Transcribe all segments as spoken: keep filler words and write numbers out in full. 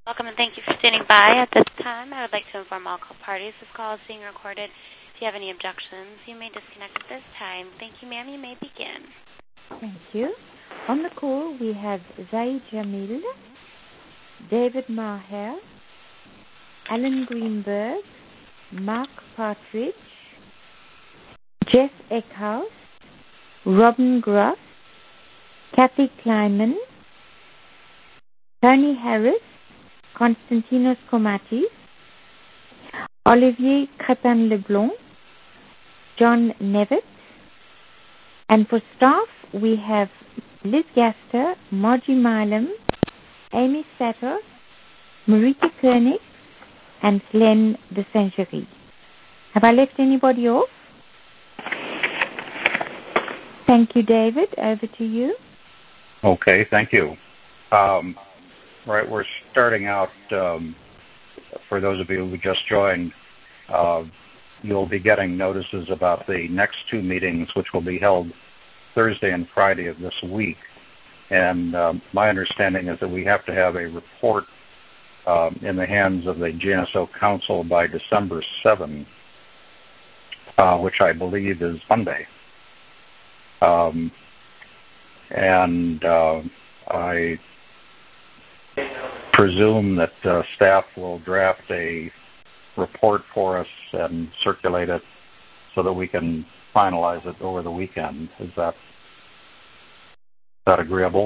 Welcome and thank you for standing by. At this time, I would like to inform all call parties this call is being recorded. If you have any objections, you may disconnect at this time. Thank you, ma'am. You may begin. Thank you. On the call, we have Zaid Jamil, David Maher, Alan Greenberg, Mark Partridge, Jeff Eckhouse, Robin Gross, Kathy Kleiman, Tony Harris, Konstantinos Komatis, Olivier Crepin-Leblond, John Nevitt, and for staff we have Liz Gaster, Margie Milam, Amy Satter, Marita Koenig, and Glenn de Saint-Gery. Have I left anybody off? Thank you, David. Over to you. Okay, thank you. Um, right, we're starting out, um, for those of you who just joined, uh, you'll be getting notices about the next two meetings, which will be held Thursday and Friday of this week. And um, my understanding is that we have to have a report um, in the hands of the G N S O Council by December seventh, uh, which I believe is Monday. Um, and uh, I presume that uh, staff will draft a report for us and circulate it so that we can finalize it over the weekend. Is that, is that agreeable?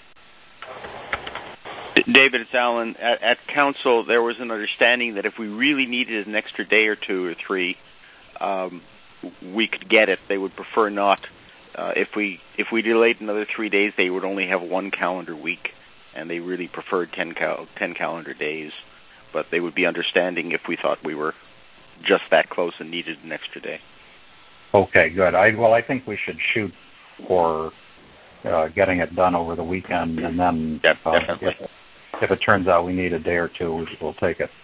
David, it's Alan. At, at Council, there was an understanding that if we really needed an extra day or two or three, um, we could get it. They would prefer not. Uh, if we if we delayed another three days, they would only have one calendar week, and they really preferred ten, cal- ten calendar days. But they would be understanding if we thought we were just that close and needed an extra day. Okay, good. I, well, I think we should shoot for uh, getting it done over the weekend, and then yep, uh, if, if it turns out we need a day or two, we'll take it.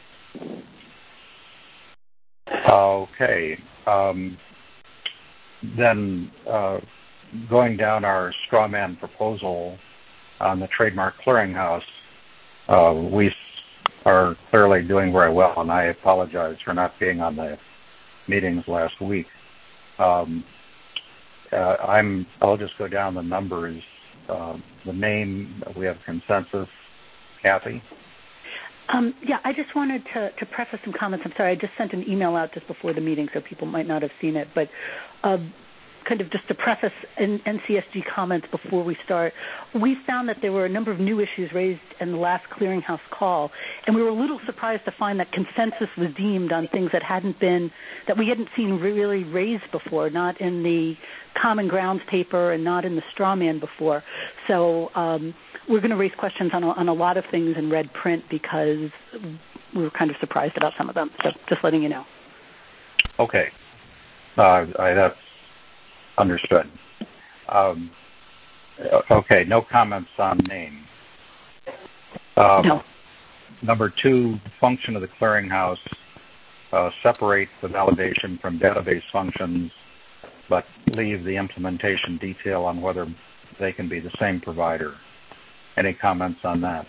Okay. Um, then uh, going down our straw man proposal on the Trademark Clearinghouse, uh, we are clearly doing very well, and I apologize for not being on the meetings last week. Um, uh, I'm. I'll just go down the numbers. Uh, the name, we have consensus. Kathy? Um, yeah, I just wanted to, to preface some comments. I'm sorry, I just sent an email out just before the meeting, so people might not have seen it. But uh, kind of just to preface N C S G comments before we start, we found that there were a number of new issues raised in the last clearinghouse call, and we were a little surprised to find that consensus was deemed on things that hadn't been, that we hadn't seen really raised before, not in the Common Grounds paper and not in the straw man before. So um, we're going to raise questions on a, on a lot of things in red print because we were kind of surprised about some of them. So just letting you know. Okay. Uh, I, that's understood. Um, okay, no comments on name. Um, no. Number two, function of the clearinghouse, uh, separate the validation from database functions, but leave the implementation detail on whether they can be the same provider. Any comments on that?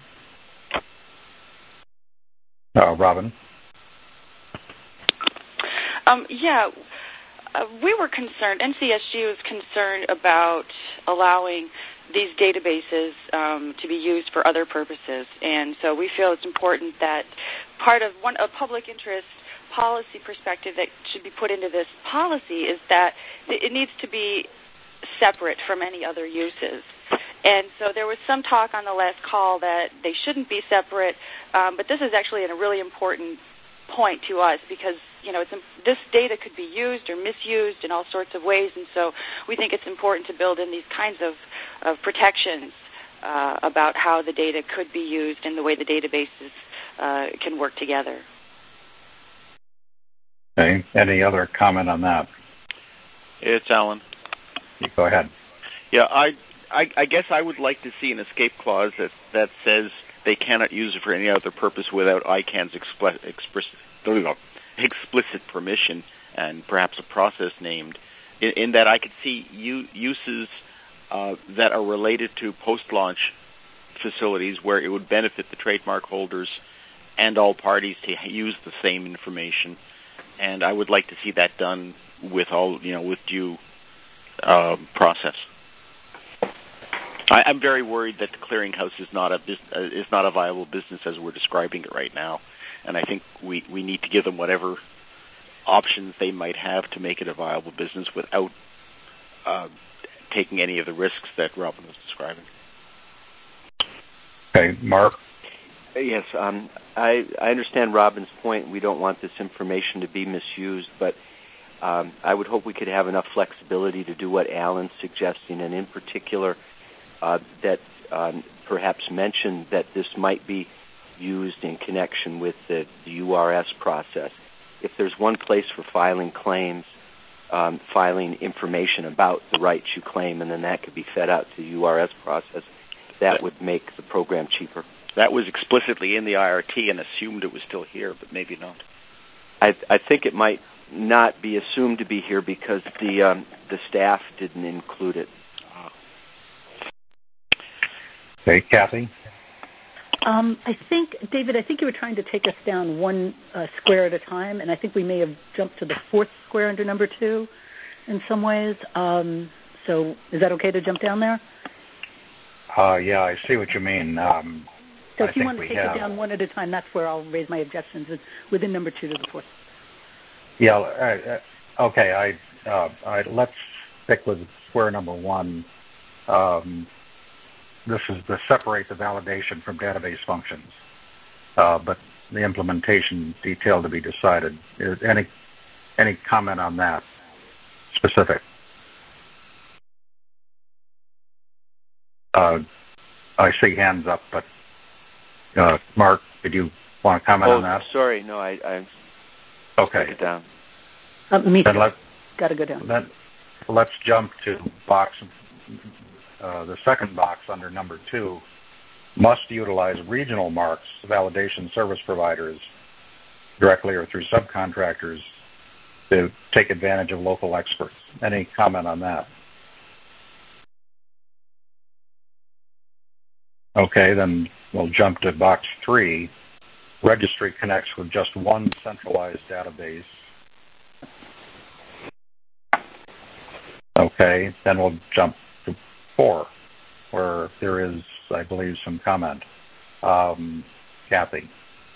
Uh, Robin? Um, yeah, uh, we were concerned, N C S G was concerned about allowing these databases um, to be used for other purposes. And so we feel it's important that part of one a public interest policy perspective that should be put into this policy is that it needs to be separate from any other uses. And so there was some talk on the last call that they shouldn't be separate, um, but this is actually a really important point to us because, you know, it's, this data could be used or misused in all sorts of ways, and so we think it's important to build in these kinds of, of protections uh, about how the data could be used and the way the databases uh, can work together. Okay. Any other comment on that? It's Alan. You go ahead. Yeah, I, I, I guess I would like to see an escape clause that, that says they cannot use it for any other purpose without I CANN's explicit, explicit permission and perhaps a process named, in, in that I could see u- uses uh, that are related to post-launch facilities where it would benefit the trademark holders and all parties to use the same information. And I would like to see that done with all, you know, with due uh, process. I, I'm very worried that the clearinghouse is not a bus- uh, is not a viable business as we're describing it right now, and I think we, we need to give them whatever options they might have to make it a viable business without uh, taking any of the risks that Robin was describing. Okay, Mark? Yes, um, I, I understand Robin's point. We don't want this information to be misused, but um, I would hope we could have enough flexibility to do what Alan's suggesting, and in particular uh, that um, perhaps mention that this might be used in connection with the, the U R S process. If there's one place for filing claims, um, filing information about the rights you claim, and then that could be fed out to the U R S process, that would make the program cheaper. That was explicitly in the I R T and assumed it was still here, but maybe not. I, I think it might not be assumed to be here because the um, the staff didn't include it. Okay, Kathy? Um, I think, David, I think you were trying to take us down one uh, square at a time, and I think we may have jumped to the fourth square under number two in some ways. Um, so is that okay to jump down there? Uh, yeah, I see what you mean. Um, so if I you want to take have... it down one at a time, that's where I'll raise my objections within number two to the fourth. Yeah, uh, okay, I, uh, I, let's stick with square number one. Um, this is to separate the validation from database functions, uh, but the implementation detail to be decided. Is any any comment on that specific? Uh, I see hands up, but uh, Mark, did you want to comment oh, on that? Sorry, no, I, I okay. Take it down. Uh, me then too. let, Got to go down. Then let's jump to box. Uh, the second box under number two must utilize regional marks validation service providers directly or through subcontractors to take advantage of local experts. Any comment on that? Okay, then we'll jump to box three. Registry connects with just one centralized database. Okay, then we'll jump to four, where there is, I believe, some comment. Um, Kathy.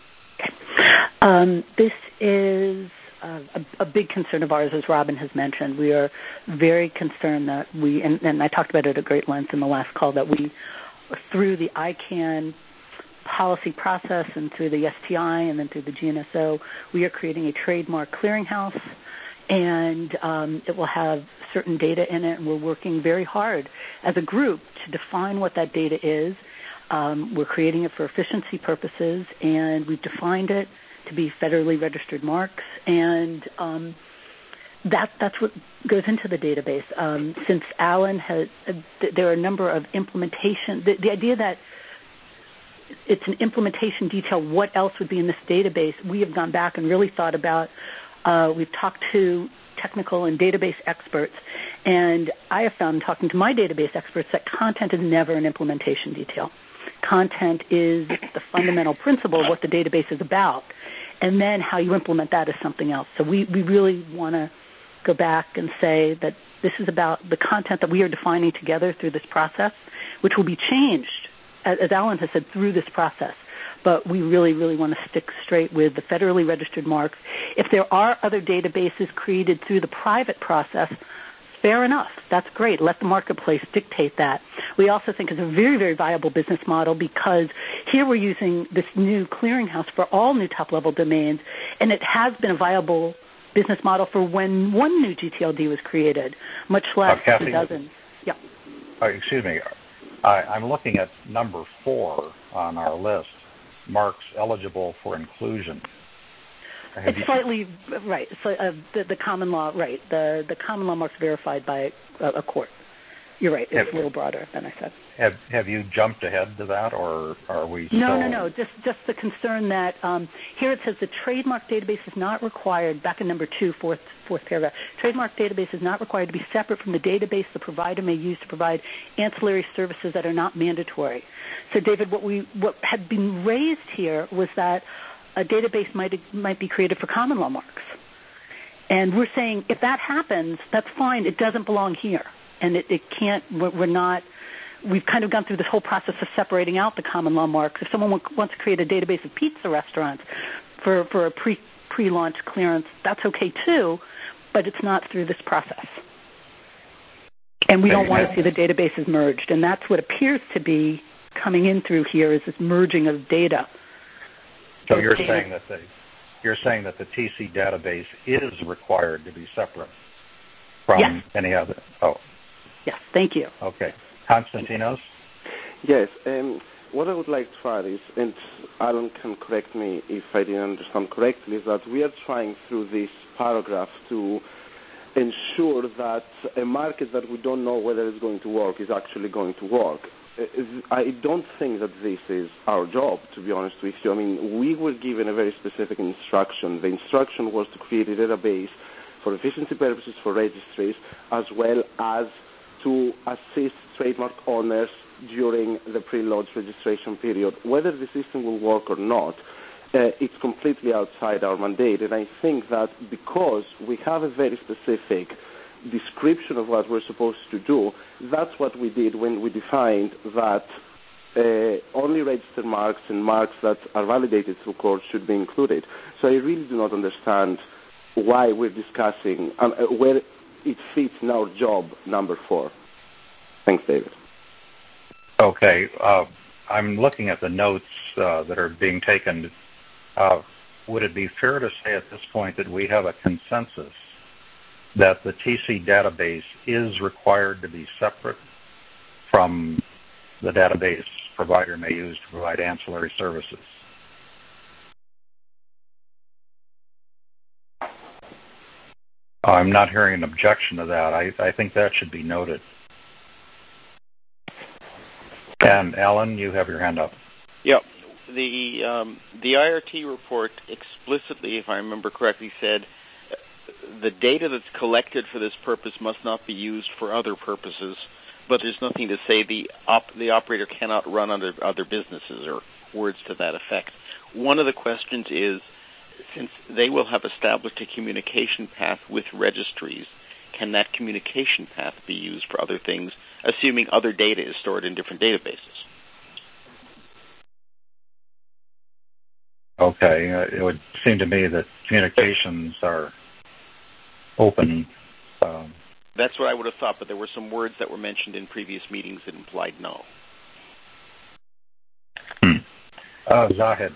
Um, this is uh, a, a big concern of ours, as Robin has mentioned. We are very concerned that we, and, and I talked about it at great length in the last call, that we, through the I CANN policy process and through the S T I and then through the G N S O, we are creating a trademark clearinghouse, and um, it will have certain data in it, and we're working very hard as a group to define what that data is. Um, we're creating it for efficiency purposes, and we've defined it to be federally registered marks, and um, that that's what goes into the database. Um, since Alan has, uh, th- there are a number of implementation, the, the idea that it's an implementation detail, what else would be in this database, we have gone back and really thought about. Uh, we've talked to technical and database experts, and I have found, talking to my database experts, that content is never an implementation detail. Content is the fundamental principle of what the database is about, and then how you implement that is something else. So we, we really want to go back and say that this is about the content that we are defining together through this process, which will be changed, as, as Alan has said, through this process. But we really, really want to stick straight with the federally registered marks. If there are other databases created through the private process, fair enough. That's great. Let the marketplace dictate that. We also think it's a very, very viable business model because here we're using this new clearinghouse for all new top-level domains, and it has been a viable business model for when one new G T L D was created, much less uh, Kathy, dozens. Yeah. Uh, excuse me. I, I'm looking at number four on our list. Marks eligible for inclusion. Have It's you... slightly right. So uh, the, the common law, right? The the common law marks verified by a, a court. You're right. It's have, a little broader than I said. Have Have you jumped ahead to that, or are we still... No, no, no. Just just the concern that um, here it says the trademark database is not required, back in number two, fourth, fourth paragraph, trademark database is not required to be separate from the database the provider may use to provide ancillary services that are not mandatory. So, David, what we what had been raised here was that a database might might be created for common law marks. And we're saying if that happens, that's fine. It doesn't belong here. And it, it can't, we're not, we've kind of gone through this whole process of separating out the common law marks. If someone wants to create a database of pizza restaurants for, for a pre, pre-launch clearance, that's okay too, but it's not through this process. And we don't want to see the databases merged. And that's what appears to be coming in through here is this merging of data. So you're saying that the, you're saying that the T C database is required to be separate from yes. any other? Oh. Yes, thank you. Okay. Konstantinos? Yes. Um, what I would like to add is, and Alan can correct me if I didn't understand correctly, is that we are trying through this paragraph to ensure that a market that we don't know whether it's going to work is actually going to work. I don't think that this is our job, to be honest with you. I mean, we were given a very specific instruction. The instruction was to create a database for efficiency purposes for registries, as well as to assist trademark owners during the pre-launch registration period. Whether the system will work or not, uh, it's completely outside our mandate. And I think that because we have a very specific description of what we're supposed to do, that's what we did when we defined that uh, only registered marks and marks that are validated through courts should be included. So I really do not understand why we're discussing um, uh, where it fits in our job number four. Thanks, David. Okay. Uh, I'm looking at the notes uh, that are being taken. Uh, would it be fair to say at this point that we have a consensus that the T C database is required to be separate from the database provider may use to provide ancillary services? I'm not hearing an objection to that. I, I think that should be noted. And Alan, you have your hand up. Yep. The um, the I R T report explicitly, if I remember correctly, said the data that's collected for this purpose must not be used for other purposes, but there's nothing to say the op- the operator cannot run under other businesses or words to that effect. One of the questions is, since they will have established a communication path with registries, can that communication path be used for other things, assuming other data is stored in different databases? Okay. Uh, it would seem to me that communications are open. Um, That's what I would have thought, but there were some words that were mentioned in previous meetings that implied no. Hmm. Uh, Zahid.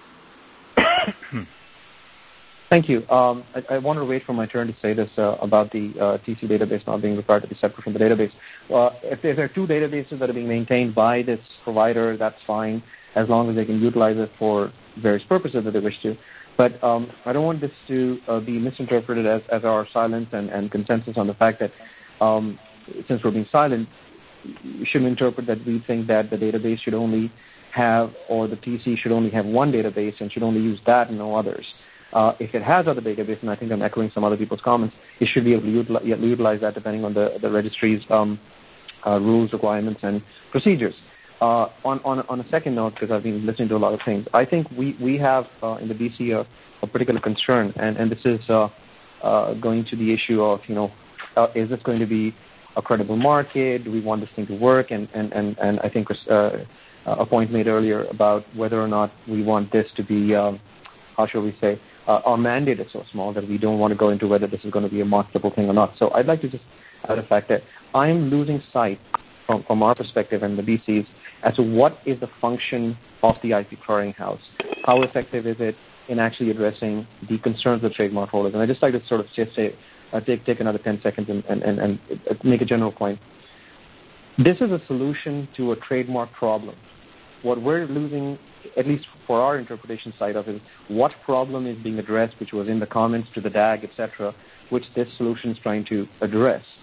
Thank you. Um, I, I wanted to wait for my turn to say this uh, about the uh, T C database not being required to be separate from the database. Uh, if, if there are two databases that are being maintained by this provider, that's fine, as long as they can utilize it for various purposes that they wish to. But um, I don't want this to uh, be misinterpreted as, as our silence and, and consensus on the fact that um, since we're being silent, you shouldn't interpret that we think that the database should only have, or the T C should only have one database and should only use that and no others. Uh, if it has other databases, and I think I'm echoing some other people's comments, it should be able to utilize, utilize that depending on the, the registry's um, uh, rules, requirements, and procedures. Uh, on, on, on a second note, because I've been listening to a lot of things, I think we, we have uh, in the B C a, a particular concern, and, and this is uh, uh, going to the issue of, you know, uh, is this going to be a credible market? Do we want this thing to work? And, and, and, and I think uh, a point made earlier about whether or not we want this to be, um, how shall we say, Uh, our mandate is so small that we don't want to go into whether this is going to be a marketable thing or not. So I'd like to just add the fact that I'm losing sight from, from our perspective and the B C's as to what is the function of the I P clearinghouse. How effective is it in actually addressing the concerns of trademark holders? And I'd just like to sort of just say, uh, take, take another ten seconds and, and, and, and make a general point. This is a solution to a trademark problem. What we're losing, at least for our interpretation side of it, what problem is being addressed, which was in the comments to the D A G, et cetera, which this solution is trying to address.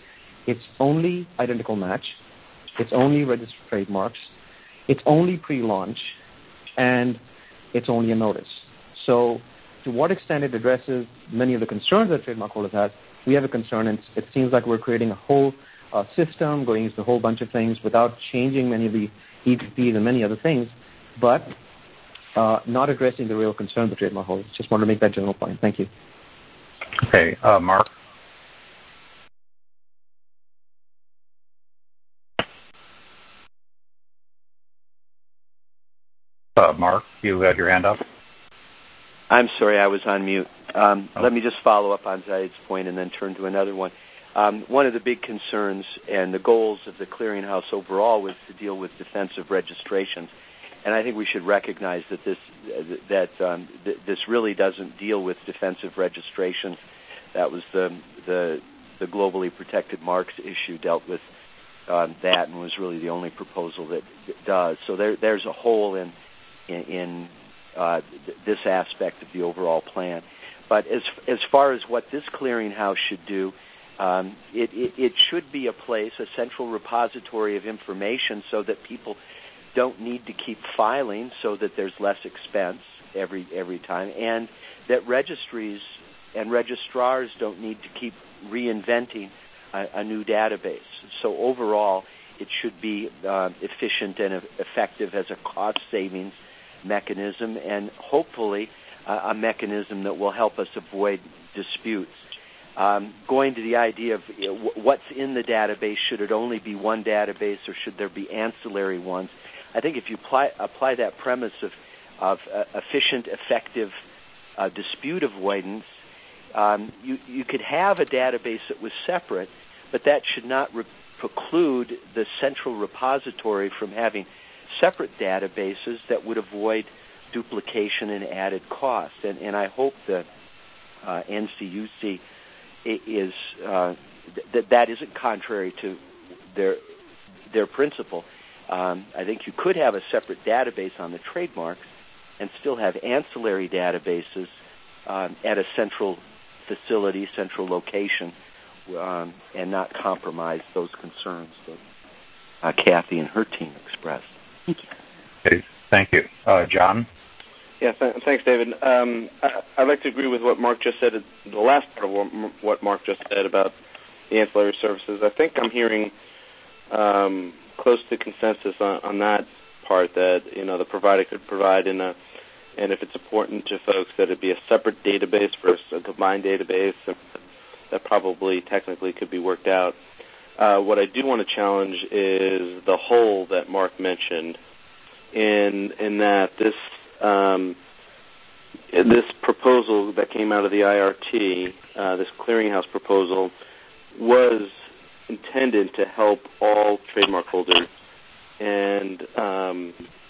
It's only identical match. It's only registered trademarks. It's only pre-launch, and it's only a notice. So to what extent it addresses many of the concerns that trademark holders have, we have a concern, and it seems like we're creating a whole uh, system, going into a whole bunch of things without changing many of the E P Ps and many other things, but uh, not addressing the real concern of the trademark holders. Just want to make that general point. Thank you. Okay, uh, Mark? Uh, Mark, you had your hand up? I'm sorry, I was on mute. Um, oh. Let me just follow up on Zaid's point and then turn to another one. Um, one of the big concerns and the goals of the clearinghouse overall was to deal with defensive registrations, and I think we should recognize that this that um, th- this really doesn't deal with defensive registrations. That was the the, the globally protected marks issue dealt with um, that, and was really the only proposal that, that does. So there, there's a hole in in, in uh, th- this aspect of the overall plan. But as as far as what this clearinghouse should do, um, it, it, it should be a place, a central repository of information, so that people don't need to keep filing, so that there's less expense every every time, and that registries and registrars don't need to keep reinventing a, a new database. So overall, it should be uh, efficient and effective as a cost savings mechanism, and hopefully uh, a mechanism that will help us avoid disputes. Um, going to the idea of you know, what's in the database, should it only be one database or should there be ancillary ones? I think if you apply, apply that premise of, of uh, efficient, effective uh, dispute avoidance, um, you, you could have a database that was separate, but that should not re- preclude the central repository from having separate databases that would avoid duplication and added cost. And, and I hope that uh, N C U C is uh, th- that that isn't contrary to their their principle. Um, I think you could have a separate database on the trademarks and still have ancillary databases um, at a central facility, central location, um, and not compromise those concerns that uh, Kathy and her team expressed. Thank you. Okay, thank you. Uh, John? Yeah, th- thanks, David. Um, I- I'd like to agree with what Mark just said, the last part of what, what Mark just said about the ancillary services. I think I'm hearing um, close to consensus on, on that part, that you know the provider could provide in a, and if it's important to folks, that it be a separate database versus a combined database. That probably technically could be worked out. Uh, what I do want to challenge is the hole that Mark mentioned, in in that this um, this proposal that came out of the I R T, uh, this clearinghouse proposal, was intended to help all trademark holders and um,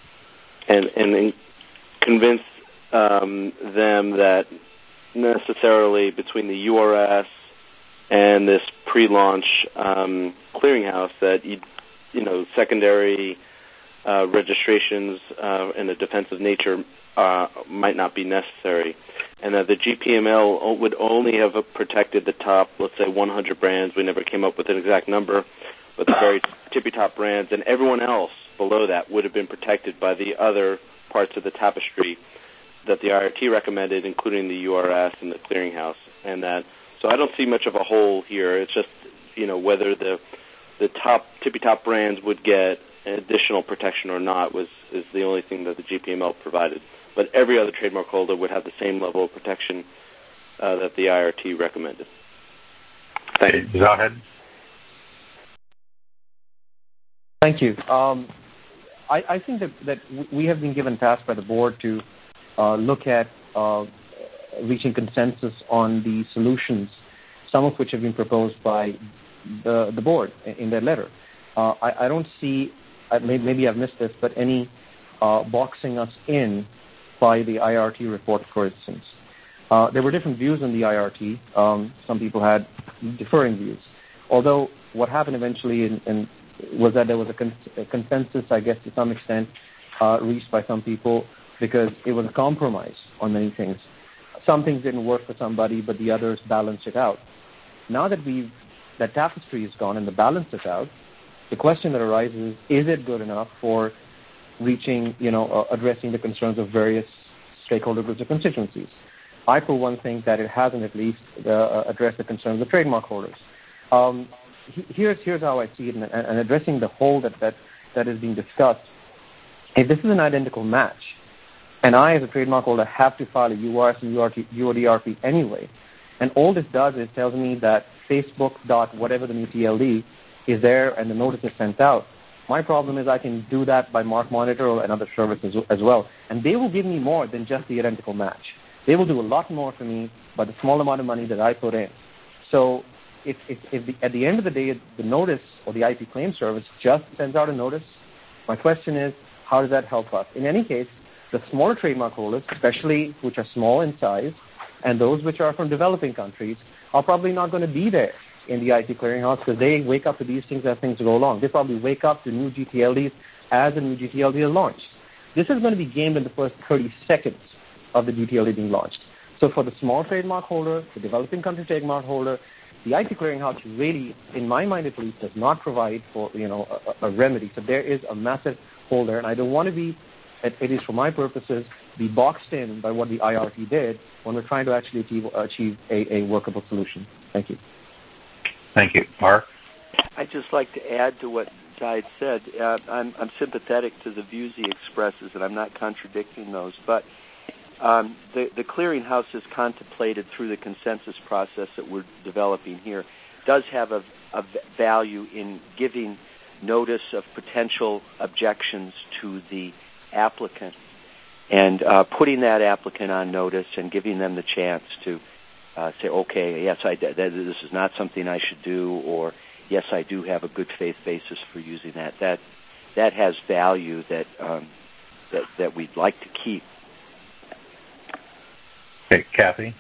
and and convince um, them that necessarily between the U R S and this pre-launch um, clearinghouse, that you, you know secondary uh, registrations uh, in a defensive nature uh, might not be necessary, and that the G P M L would only have protected the top, let's say, one hundred brands. We never came up with an exact number, but the very tippy-top brands, and everyone else below that would have been protected by the other parts of the tapestry that the I R T recommended, including the U R S and the clearinghouse. And that, so I don't see much of a hole here. It's just, you know, whether the the top tippy-top brands would get additional protection or not was is the only thing that the G P M L provided. But every other trademark holder would have the same level of protection uh, that the I R T recommended. Thank you. Zahid? Thank you. Um, I, I think that, that we have been given task by the board to uh, look at uh, reaching consensus on the solutions, some of which have been proposed by the, the board in their letter. Uh, I, I don't see, maybe I've missed this, but any uh, boxing us in by the I R T report, for instance. Uh, there were different views in the I R T. Um, some people had differing views. Although what happened eventually in, in, was that there was a, con- a consensus, I guess, to some extent, uh, reached by some people, because it was a compromise on many things. Some things didn't work for somebody, but the others balanced it out. Now that we've that Tapestry is gone and the balance is out, the question that arises is, is it good enough for reaching, you know, uh, addressing the concerns of various stakeholder groups or constituencies? I, for one, think that it hasn't at least uh, addressed the concerns of trademark holders. Um, here's here's how I see it, and, and addressing the whole that, that, that is being discussed. If this is an identical match, and I, as a trademark holder, have to file a U R S and U O D R P anyway, and all this does is tells me that Facebook dot whatever the new T L D is there and the notice is sent out. My problem is I can do that by Mark Monitor and other services as well, and they will give me more than just the identical match. They will do a lot more for me by the small amount of money that I put in. So if, if, if the, at the end of the day, the notice or the I P claim service just sends out a notice, my question is, how does that help us? In any case, the smaller trademark holders, especially which are small in size, and those which are from developing countries, are probably not going to be there in the I P clearinghouse because they wake up to these things as things go along. They probably wake up to new G T L Ds as a new G T L D is launched. This is going to be gamed in the first thirty seconds of the G T L D being launched. So for the small trademark holder, the developing country trademark holder, the I P clearinghouse really, in my mind at least, does not provide for, you know, a, a remedy. So there is a massive hole there, and I don't want to be, at least for my purposes, be boxed in by what the I R T did when we're trying to actually achieve, achieve a, a workable solution. Thank you. Thank you. Mark? I'd just like to add to what Zaid said. Uh, I'm, I'm sympathetic to the views he expresses, and I'm not contradicting those. But um, the, the clearinghouse is contemplated through the consensus process that we're developing here does have a, a value in giving notice of potential objections to the applicant and uh, putting that applicant on notice and giving them the chance to Uh, say, okay, yes, I, that, this is not something I should do, or yes, I do have a good faith basis for using that. That that has value that um, that that we'd like to keep. Okay, Kathy.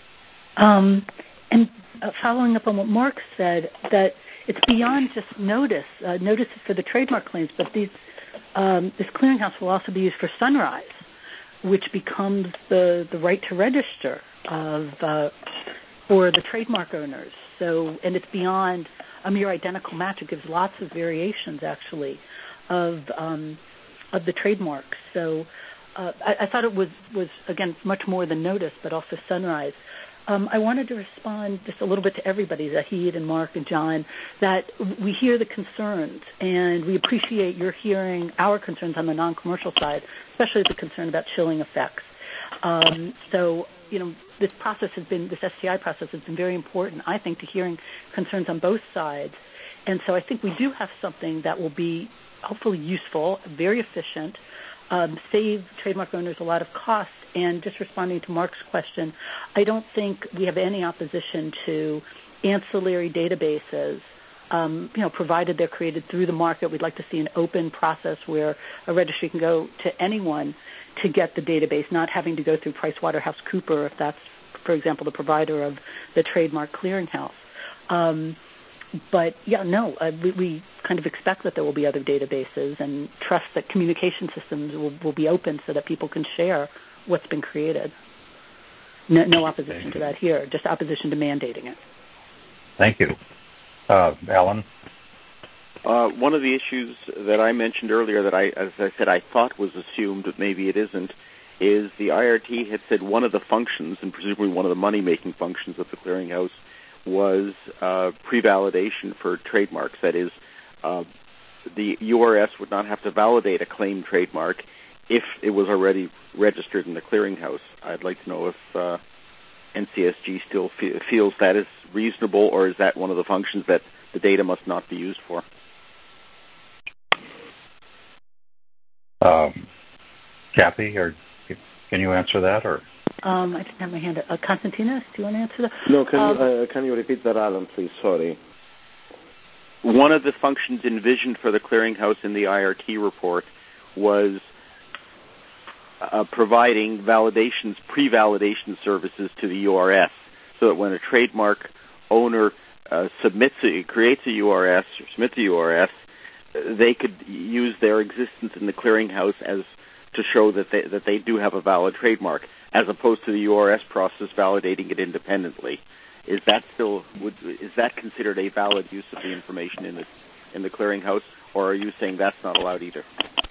Um, and uh, following up on what Mark said, that it's beyond just notice, uh, notices for the trademark claims, but these um, this clearinghouse will also be used for Sunrise, which becomes the the right to register of uh, for the trademark owners. So, and it's beyond a mere identical match. It gives lots of variations, actually, of um, of the trademarks. So, uh, I, I thought it was was again much more than notice, but also Sunrise. Um, I wanted to respond just a little bit to everybody, Zahid and Mark and John, that we hear the concerns, and we appreciate your hearing our concerns on the non-commercial side, especially the concern about chilling effects. Um, so, you know, this process has been, this S T I process has been very important, I think, to hearing concerns on both sides. And so I think we do have something that will be hopefully useful, very efficient, um, save trademark owners a lot of costs. And just responding to Mark's question, I don't think we have any opposition to ancillary databases, um, you know, provided they're created through the market. We'd like to see an open process where a registry can go to anyone to get the database, not having to go through PricewaterhouseCoopers if that's, for example, the provider of the trademark clearinghouse. Um, but, yeah, no, uh, we, we kind of expect that there will be other databases and trust that communication systems will, will be open so that people can share what's been created. No, no opposition to that here, just opposition to mandating it. Thank you. Uh, Alan? Uh, one of the issues that I mentioned earlier that I, as I said, I thought was assumed, but maybe it isn't, is the I R T had said one of the functions, and presumably one of the money-making functions of the clearinghouse, was uh, pre-validation for trademarks. That is, uh, the U R S would not have to validate a claimed trademark if it was already registered in the clearinghouse. I'd like to know if uh, N C S G still fe- feels that is reasonable, or is that one of the functions that the data must not be used for? Um, Kathy, or can you answer that? Or um, I didn't have my hand up. Uh, Konstantinos, do you want to answer that? No, can, um, you, uh, can you repeat that, Alan, please? Sorry. One of the functions envisioned for the clearinghouse in the I R T report was uh, providing validations, pre-validation services to the U R S, so that when a trademark owner uh, submits, a, creates a U R S or submits a U R S, they could use their existence in the clearinghouse as to show that they that they do have a valid trademark, as opposed to the U R S process validating it independently. is that still would is that considered a valid use of the information in the in the clearinghouse, or are you saying that's not allowed either?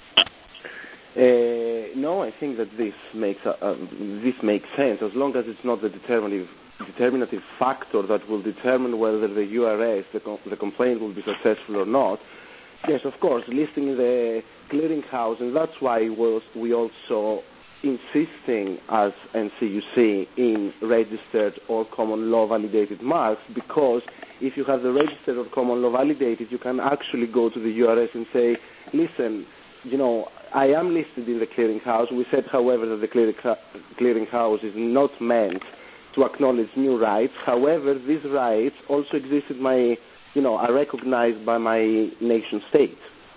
Uh, no, I think that this makes uh, uh, this makes sense as long as it's not the determinative determinative factor that will determine whether the U R S, the, com- the complaint, will be successful or not. Yes, of course, listing in the clearinghouse, and that's why we're, we also insisting as N C U C in registered or common law validated marks, because if you have the registered or common law validated, you can actually go to the U R S and say, listen, you know, I am listed in the clearinghouse. We said, however, that the clearinghouse is not meant to acknowledge new rights. However, these rights also exist in my, you know, are recognized by my nation state.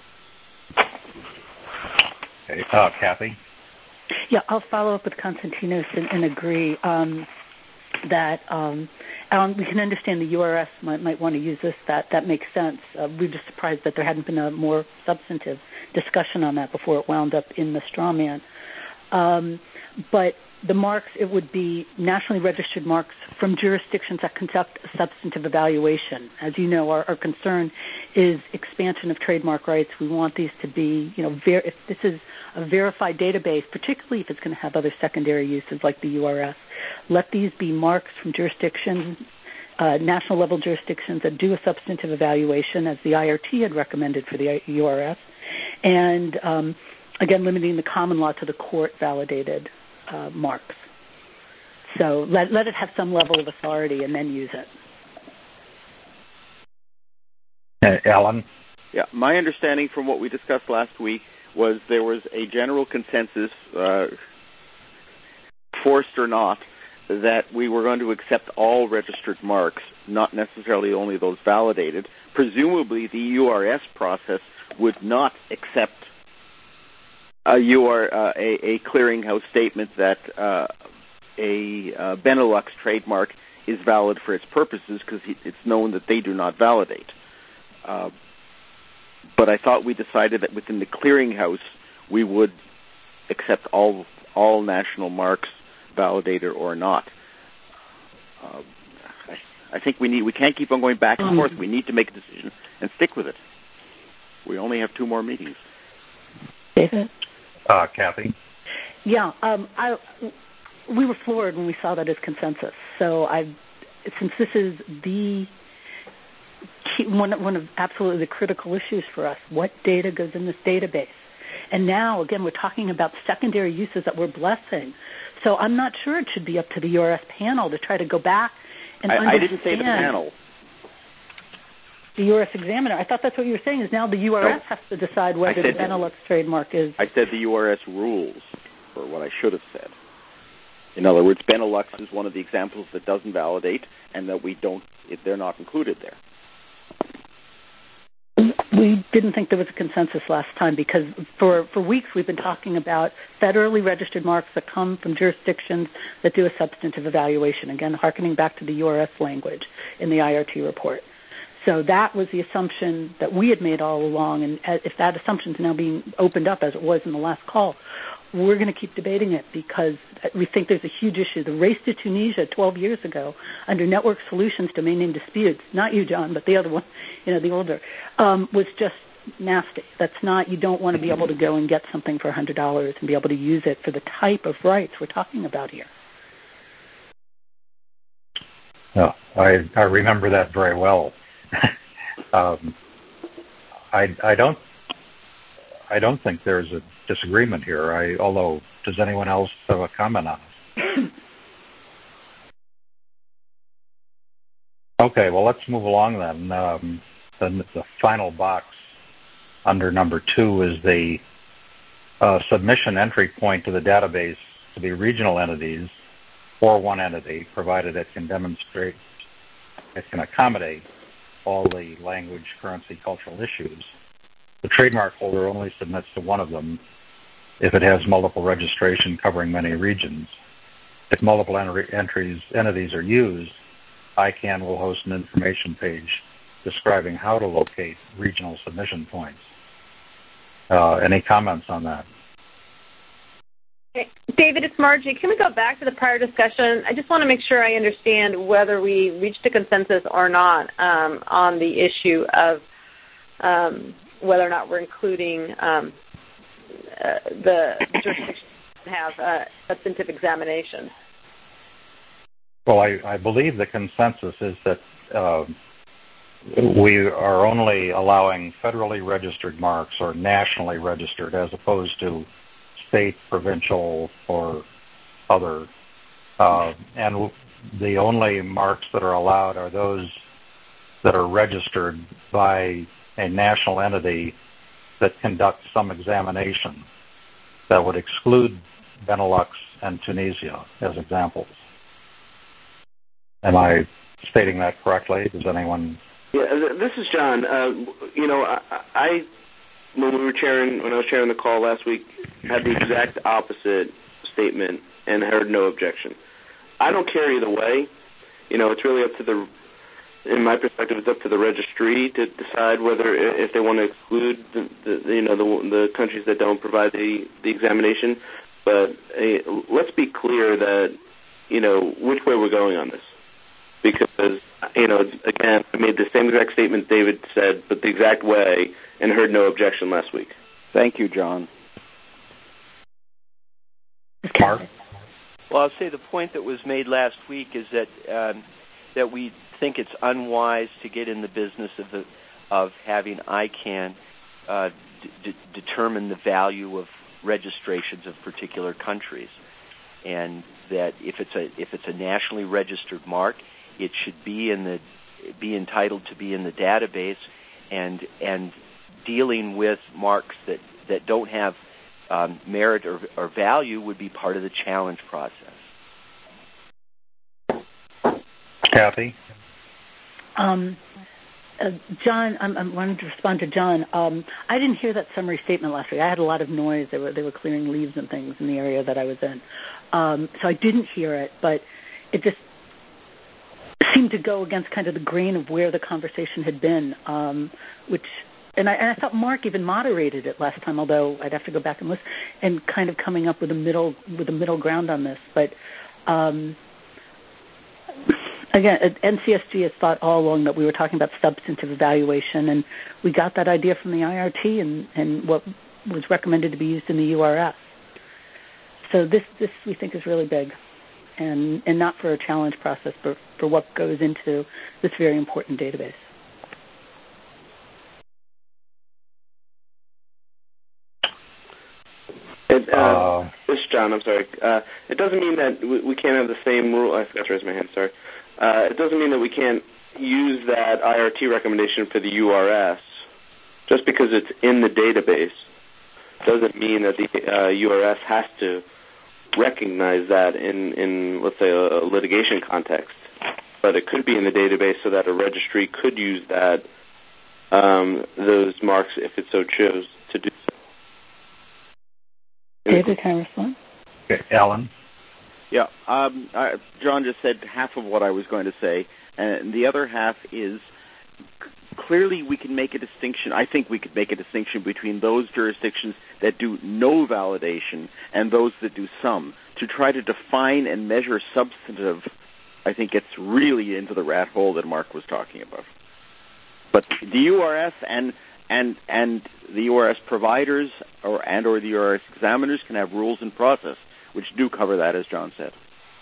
Okay, uh, Kathy? Yeah, I'll follow up with Konstantinos and, and agree um, that um, um, we can understand the U R S might, might want to use this. That that makes sense. Uh, we're just surprised that there hadn't been a more substantive discussion on that before it wound up in the straw man. Um, but the marks, it would be nationally registered marks from jurisdictions that conduct a substantive evaluation. As you know, our, our concern is expansion of trademark rights. We want these to be, you know, ver- if this is a verified database, particularly if it's going to have other secondary uses like the U R S, let these be marks from jurisdictions, uh, national level jurisdictions that do a substantive evaluation, as the I R T had recommended for the U R S, and um, again, limiting the common law to the court-validated uh, marks. So let, let it have some level of authority and then use it. Uh, Alan? Yeah, my understanding from what we discussed last week was there was a general consensus, uh, forced or not, that we were going to accept all registered marks, not necessarily only those validated. Presumably, the U R S process would not accept a, U R, uh, a, a clearinghouse statement that uh, a uh, Benelux trademark is valid for its purposes, because it's known that they do not validate. Uh, but I thought we decided that within the clearinghouse we would accept all all national marks, validated or not. Uh, I, I think we need we can't keep on going back and forth. We need to make a decision and stick with it. We only have two more meetings. David? Uh, Kathy? Yeah, um, I, we were floored when we saw that as consensus. So I, since this is the key, one, one of absolutely the critical issues for us, what data goes in this database? And now, again, we're talking about secondary uses that we're blessing. So I'm not sure it should be up to the U R S panel to try to go back and I, understand. I didn't say the panel. The U R S examiner. I thought that's what you were saying, is now the U R S no. has to decide whether the Benelux trademark is... I said the U R S rules, or what I should have said. In other words, Benelux is one of the examples that doesn't validate, and that we don't, they're not included there. We didn't think there was a consensus last time, because for, for weeks we've been talking about federally registered marks that come from jurisdictions that do a substantive evaluation, again, hearkening back to the U R S language in the I R T report. So that was the assumption that we had made all along, and if that assumption is now being opened up, as it was in the last call, we're going to keep debating it, because we think there's a huge issue. The race to Tunisia twelve years ago under Network Solutions domain name disputes, not you, John, but the other one, you know, the older, um, was just nasty. That's not, you don't want to be able to go and get something for one hundred dollars and be able to use it for the type of rights we're talking about here. No, I, I remember that very well. um, I, I don't I don't think there's a disagreement here. I, although, does anyone else have a comment on it? Okay, well, let's move along then. Um, then the final box under number two is the uh, submission entry point to the database to be regional entities or one entity, provided it can demonstrate, it can accommodate all the language, currency, cultural issues. The trademark holder only submits to one of them if it has multiple registration covering many regions. If multiple ent- entries, entities are used, I C A N will host an information page describing how to locate regional submission points. Uh, any comments on that? David, David, it's Margie. Can we go back to the prior discussion? I just want to make sure I understand whether we reached a consensus or not um, on the issue of um, whether or not we're including um, uh, the jurisdictions that have uh, substantive examinations. Well, I, I believe the consensus is that uh, we are only allowing federally registered marks or nationally registered as opposed to state, provincial, or other. Uh, and the only marks that are allowed are those that are registered by a national entity that conducts some examination. That would exclude Benelux and Tunisia as examples. Am I stating that correctly? Does anyone? Yeah, this is John. Uh, you know, I, I when we were chairing, when I was chairing the call last week, had the exact opposite statement and heard no objection. I don't care either way. You know, it's really up to the, in my perspective, it's up to the registry to decide whether if they want to exclude the, the you know the, the countries that don't provide the, the examination. But uh, let's be clear that you know which way we're going on this, because you know again I made the same exact statement David said, but the exact way, and heard no objection last week. Thank you, John. Mark? Well, I'll say the point that was made last week is that um, that we think it's unwise to get in the business of the, of having I CANN uh, d- determine the value of registrations of particular countries, and that if it's a if it's a nationally registered mark, it should be in the be entitled to be in the database, and and dealing with marks that, that don't have um, merit or, or value would be part of the challenge process. Kathy? Um, uh, John, I'm, I'm wanting to respond to John. Um, I didn't hear that summary statement last week. I had a lot of noise. They were they were clearing leaves and things in the area that I was in, um, so I didn't hear it. But it just seemed to go against kind of the grain of where the conversation had been, um, which. And I, and I thought Mark even moderated it last time, although I'd have to go back and listen, and kind of coming up with a middle with a middle ground on this. But um, again, N C S G has thought all along that we were talking about substantive evaluation, and we got that idea from the I R T and, and what was recommended to be used in the U R S. So this this we think is really big, and and not for a challenge process, but for what goes into this very important database. It, uh, uh, this is John. I'm sorry. Uh, it doesn't mean that we, we can't have the same rule. I forgot to raise my hand. Sorry. Uh, it doesn't mean that we can't use that I R T recommendation for the U R S. Just because it's in the database doesn't mean that the uh, U R S has to recognize that in, in let's say, a, a litigation context. But it could be in the database so that a registry could use that um, those marks if it so chose to do so. David, can I respond? Okay, Alan? Yeah, um, I, John just said half of what I was going to say, and the other half is clearly we can make a distinction. I think we could make a distinction between those jurisdictions that do no validation and those that do some. To try to define and measure substantive, I think gets really into the rat hole that Mark was talking about. But the U R S and And and the U R S providers or and or the U R S examiners can have rules and process which do cover that, as John said.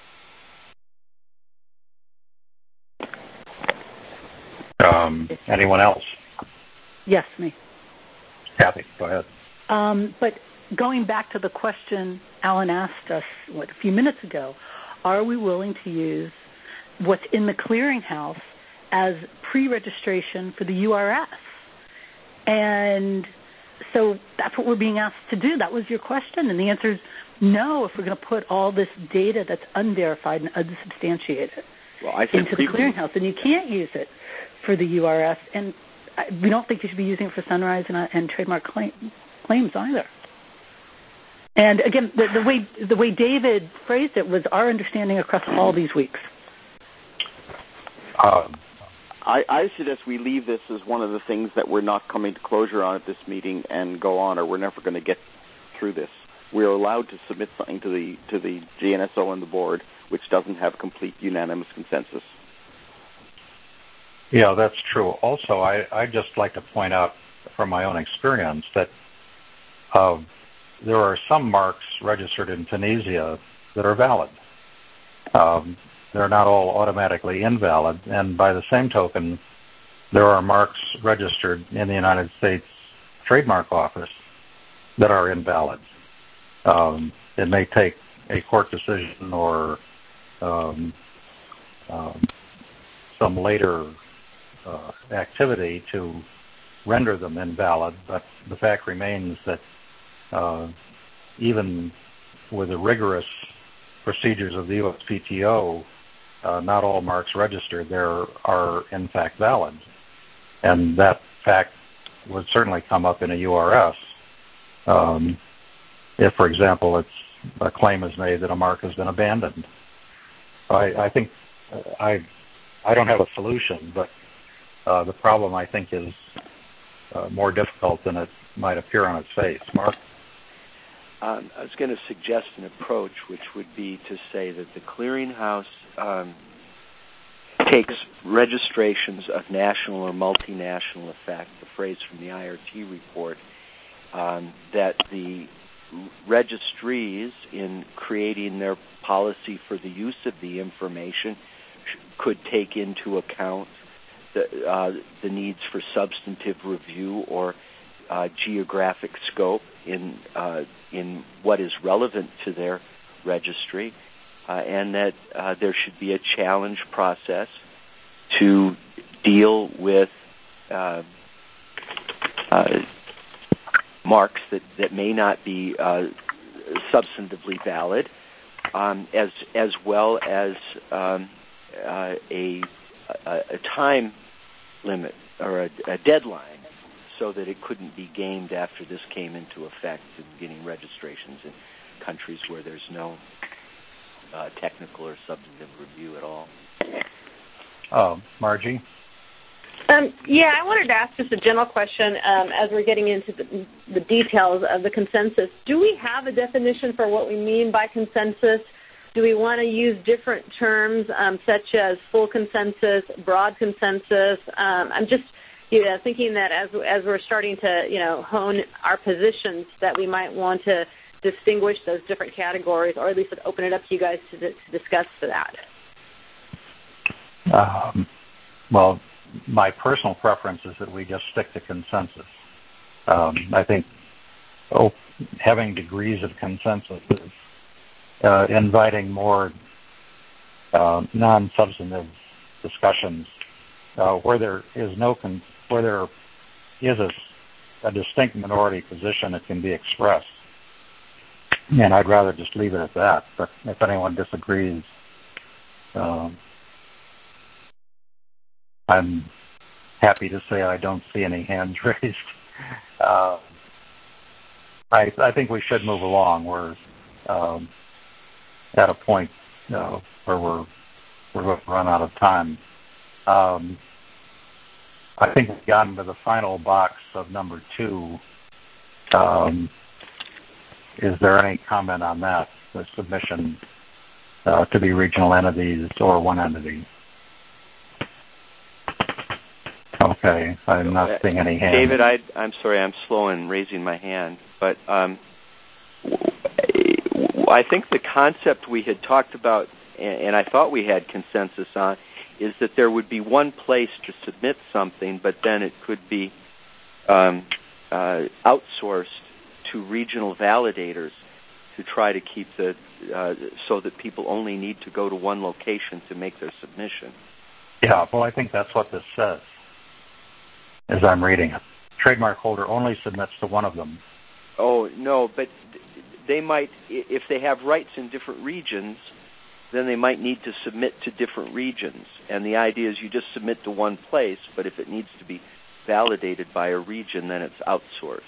Um, anyone else? Yes, me. Kathy, go ahead. Um, but going back to the question Alan asked us what, a few minutes ago, are we willing to use what's in the clearinghouse as pre-registration for the U R S? And so that's what we're being asked to do. That was your question. And the answer is no, if we're going to put all this data that's unverified and unsubstantiated well, I think into the clearinghouse. And you can't use it for the U R S. And we don't think you should be using it for Sunrise and, uh, and trademark claim, claims either. And, again, the, the way the way David phrased it was our understanding across all these weeks. Um. I, I suggest we leave this as one of the things that we're not coming to closure on at this meeting and go on, or we're never going to get through this. we are allowed to submit something to the to the G N S O and the board which doesn't have complete unanimous consensus. Yeah, that's true. Also, I I just like to point out from my own experience that uh, there are some marks registered in Tunisia that are valid. Um, they're not all automatically invalid, and by the same token, there are marks registered in the United States Trademark Office that are invalid. Um, it may take a court decision or um, um, some later uh, activity to render them invalid, but the fact remains that uh, even with the rigorous procedures of the U S P T O, uh, not all marks registered there are in fact valid. And that fact would certainly come up in a U R S. Um, if, for example, it's, a claim is made that a mark has been abandoned. I, I think uh, I I don't have a solution, but uh, the problem, I think, is uh, more difficult than it might appear on its face. Mark? Um, I was going to suggest an approach, which would be to say that the clearinghouse um, takes registrations of national or multinational effect, the phrase from the I R T report, um, that the registries in creating their policy for the use of the information could take into account the, uh, the needs for substantive review or uh, geographic scope in uh, in what is relevant to their registry, uh, and that uh, there should be a challenge process to deal with uh, uh, marks that, that may not be uh, substantively valid, um, as as well as um, uh, a, a a time limit or a, a deadline, so that it couldn't be gamed after this came into effect and getting registrations in countries where there's no uh, technical or substantive review at all. Oh, Margie? Um, yeah, I wanted to ask just a general question um, as we're getting into the, the details of the consensus. Do we have a definition for what we mean by consensus? Do we want to use different terms um, such as full consensus, broad consensus? Um, I'm just you know, thinking that as as we're starting to you know hone our positions, that we might want to distinguish those different categories, or at least open it up to you guys to, to discuss for that. Um, well, my personal preference is that we just stick to consensus. Um, I think oh, having degrees of consensus is uh, inviting more uh, non-substantive discussions uh, where there is no con- where there is a, a distinct minority position that can be expressed. And I'd rather just leave it at that. But if anyone disagrees, um, I'm happy to say I don't see any hands raised. Uh, I, I think we should move along. We're um, at a point uh, where we're we're going to run out of time. Um, I think we've gotten to the final box of number two. Um, is there any comment on that, the submission uh, to be regional entities or one entity? Okay, I'm not seeing any hands. David, I, I'm sorry, I'm slow in raising my hand, but um, I think the concept we had talked about, and I thought we had consensus on, is that there would be one place to submit something, but then it could be um, uh, outsourced to regional validators to try to keep the, uh, so that people only need to go to one location to make their submission. Yeah, well, I think that's what this says, as I'm reading it. Trademark holder only submits to one of them. Oh, no, but they might, if they have rights in different regions, then they might need to submit to different regions. And the idea is you just submit to one place, but if it needs to be validated by a region, then it's outsourced.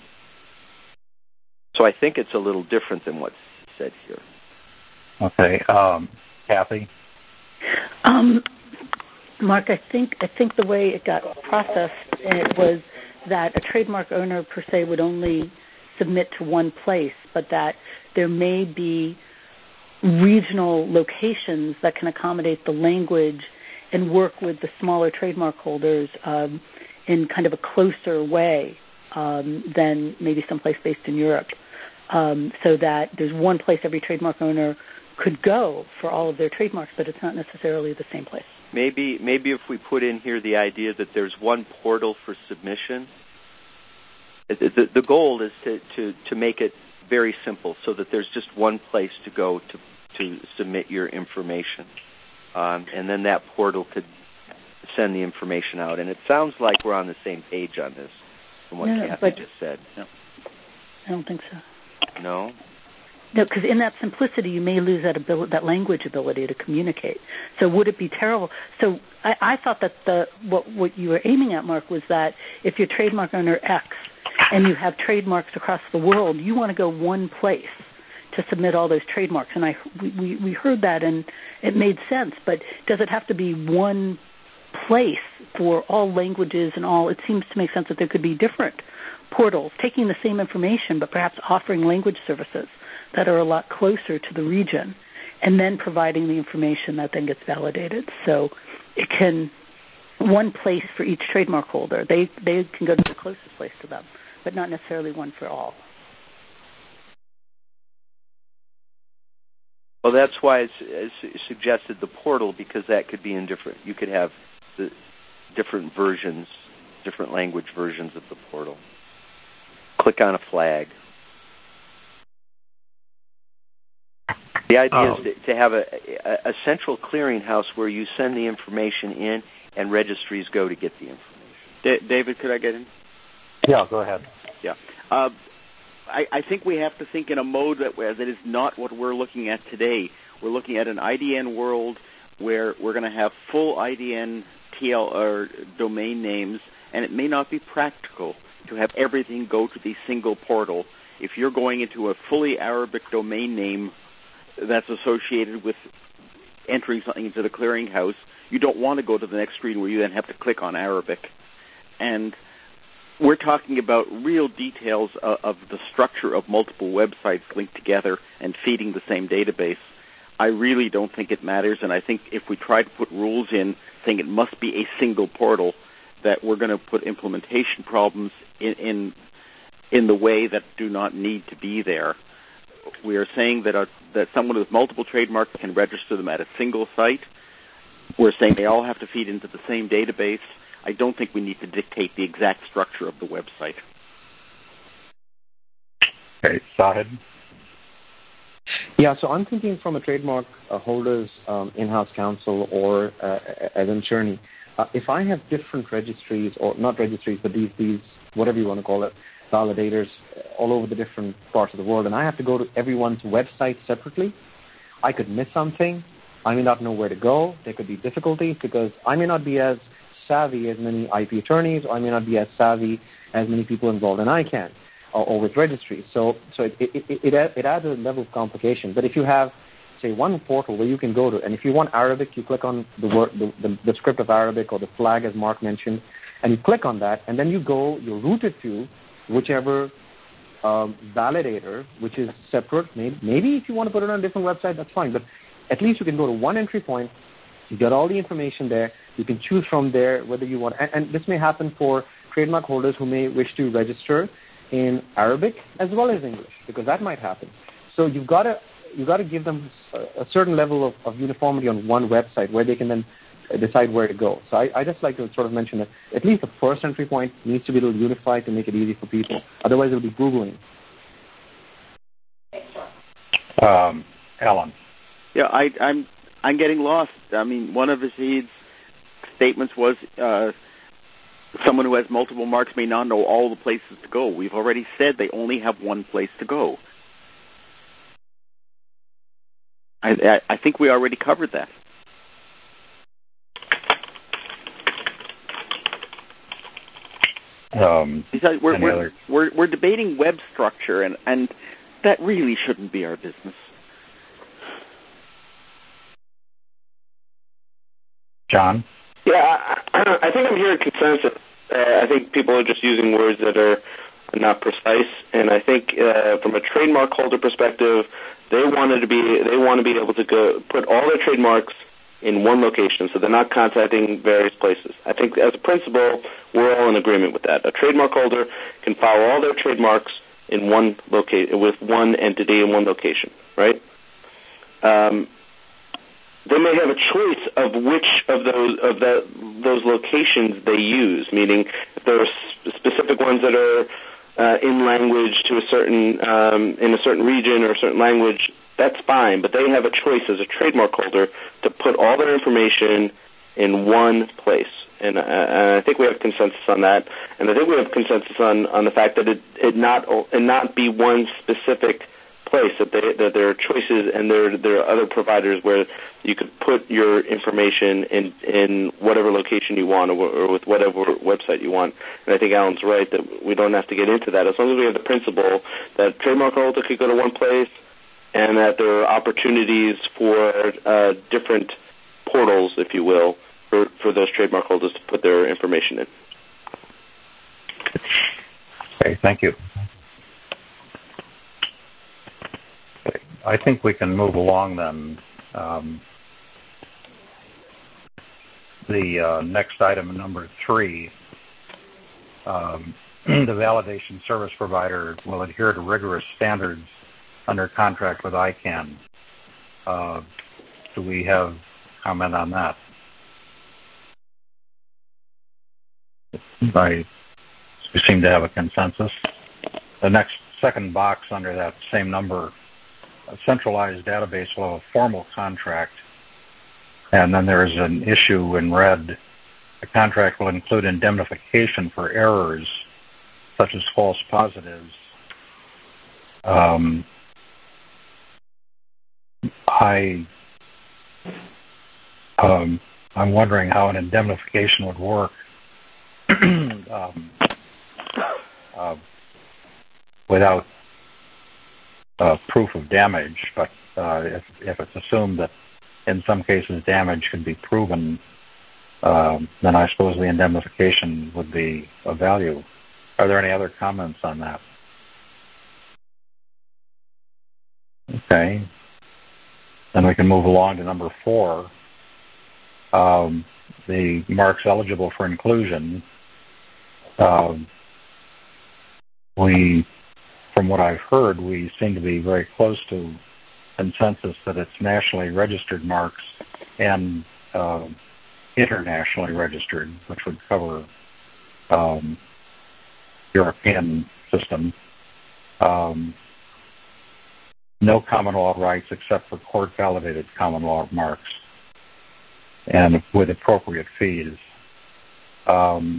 So I think it's a little different than what's said here. Okay. Um, Kathy? Um, Mark, I think I think the way it got processed, it was that a trademark owner per se would only submit to one place, but that there may be regional locations that can accommodate the language and work with the smaller trademark holders um, in kind of a closer way um, than maybe someplace based in Europe, um, so that there's one place every trademark owner could go for all of their trademarks, but it's not necessarily the same place. Maybe maybe if we put in here the idea that there's one portal for submission, the, the, the goal is to, to, to make it very simple so that there's just one place to go to, to submit your information. Um, and then that portal could send the information out. And it sounds like we're on the same page on this from what no, Kathy just said. No. I don't think so. No? No, because in that simplicity, you may lose that ability, that language ability to communicate. So would it be terrible? So I, I thought that the what, what you were aiming at, Mark, was that if you're trademark owner X and you have trademarks across the world, you want to go one place to submit all those trademarks. And I we, we heard that, and it made sense. But does it have to be one place for all languages and all? It seems to make sense that there could be different portals taking the same information, but perhaps offering language services that are a lot closer to the region, and then providing the information that then gets validated. So it can, one place for each trademark holder. They they can go to the closest place to them, but not necessarily one for all. Well, that's why it's, it's suggested the portal, because that could be in different, you could have the different versions, different language versions of the portal. Click on a flag. The idea oh. is to, to have a, a, a central clearinghouse where you send the information in and registries go to get the information. D- David, could I get in? Yeah, go ahead. Yeah. Uh, I, I think we have to think in a mode that, that is not what we're looking at today. We're looking at an I D N world where we're going to have full I D N T L or domain names, and it may not be practical to have everything go to the single portal. If you're going into a fully Arabic domain name that's associated with entering something into the clearinghouse, you don't want to go to the next screen where you then have to click on Arabic. And we're talking about real details of, of the structure of multiple websites linked together and feeding the same database. I really don't think it matters, and I think if we try to put rules in saying it must be a single portal, that we're going to put implementation problems in, in in the way that do not need to be there. We are saying that a, that someone with multiple trademarks can register them at a single site. We're saying they all have to feed into the same database. I don't think we need to dictate the exact structure of the website. Okay, Sahid? Yeah, so I'm thinking from a trademark uh, holder's um, in-house counsel or uh, as an attorney. Uh, if I have different registries, or not registries, but these, these whatever you want to call it, validators all over the different parts of the world, and I have to go to everyone's website separately, I could miss something. I may not know where to go. There could be difficulties because I may not be as savvy as many I P attorneys, or I may not be as savvy as many people involved in I CANN or, or with registries. So, so it, it, it, it adds a level of complication. But if you have, say, one portal where you can go to, and if you want Arabic, you click on the word, the, the, the script of Arabic or the flag, as Mark mentioned, and you click on that, and then you go, you're routed to whichever um, validator, which is separate. Maybe, maybe if you want to put it on a different website, that's fine. But at least you can go to one entry point. You get all the information there. You can choose from there whether you want. And, and this may happen for trademark holders who may wish to register in Arabic as well as English, because that might happen. So you've got to you've got to give them a, a certain level of, of uniformity on one website where they can then decide where to go. So I, I just like to sort of mention that at least the first entry point needs to be a little unified to make it easy for people. Otherwise, it'll be Googling. Um, Alan. Yeah, I, I'm I'm getting lost. I mean, one of his statements was uh, someone who has multiple marks may not know all the places to go. We've already said they only have one place to go. I, I, I think we already covered that. Um, Besides, we're, we're, we're, we're debating web structure, and, and that really shouldn't be our business. John? Yeah, I, I think I'm hearing consensus. Uh, I think people are just using words that are and not precise. And I think uh, from a trademark holder perspective, they wanted to be they want to be able to go put all their trademarks in one location, so they're not contacting various places. I think as a principle, we're all in agreement with that. A trademark holder can file all their trademarks in one location with one entity in one location, right? Um, they may have a choice of which of those of the, those locations they use, meaning if there are specific ones that are uh, in language to a certain um, in a certain region or a certain language, that's fine. But they have a choice as a trademark holder to put all their information in one place, and, uh, and I think we have consensus on that. And I think we have consensus on, on the fact that it, it not it not be one specific place, that, they, that there are choices and there, there are other providers where you could put your information in, in whatever location you want or, or with whatever website you want. And I think Alan's right that we don't have to get into that. As long as we have the principle that trademark holder could go to one place and that there are opportunities for uh, different portals, if you will, for, for those trademark holders to put their information in. Okay, thank you. I think we can move along then. Um, the uh, next item, number three, um, the validation service provider will adhere to rigorous standards under contract with I CANN. Uh, do we have comment on that? I, we seem to have a consensus. The next second box under that same number, a centralized database will have a formal contract, and then there is an issue in red. The contract will include indemnification for errors such as false positives. Um, I, um, I'm wondering how an indemnification would work um, uh, without Uh, proof of damage, but uh, if, if it's assumed that in some cases damage can be proven, uh, then I suppose the indemnification would be of value. Are there any other comments on that? Okay. Then we can move along to number four. Um, the marks eligible for inclusion. Um, we From what I've heard, we seem to be very close to consensus that it's nationally registered marks and uh, internationally registered, which would cover um, European system. Um, no common law rights except for court-validated common law marks, and with appropriate fees. Um,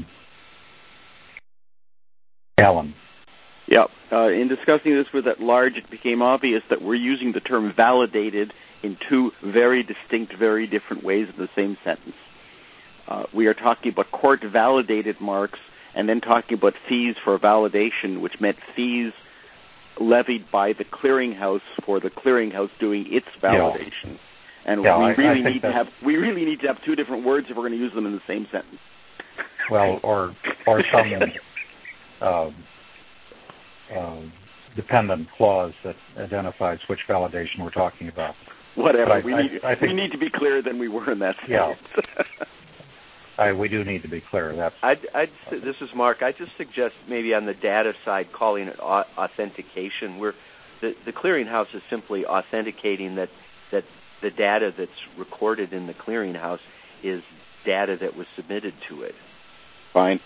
Alan. Yeah. Uh, in discussing this with at large, it became obvious that we're using the term validated in two very distinct, very different ways in the same sentence. Uh, we are talking about court-validated marks and then talking about fees for validation, which meant fees levied by the clearinghouse for the clearinghouse doing its validation. Yeah. And yeah, we I, really I need to have we really need to have two different words if we're going to use them in the same sentence. Well, or or some uh, uh, dependent clause that identifies which validation we're talking about. Whatever. I, we, I, need, I think, we need to be clearer than we were in that sentence. Yeah. I, we do need to be clear. That's. I'd, I'd, this is Mark. I just suggest maybe on the data side calling it authentication. Where the, the clearinghouse is simply authenticating that that the data that's recorded in the clearinghouse is data that was submitted to it. Fine.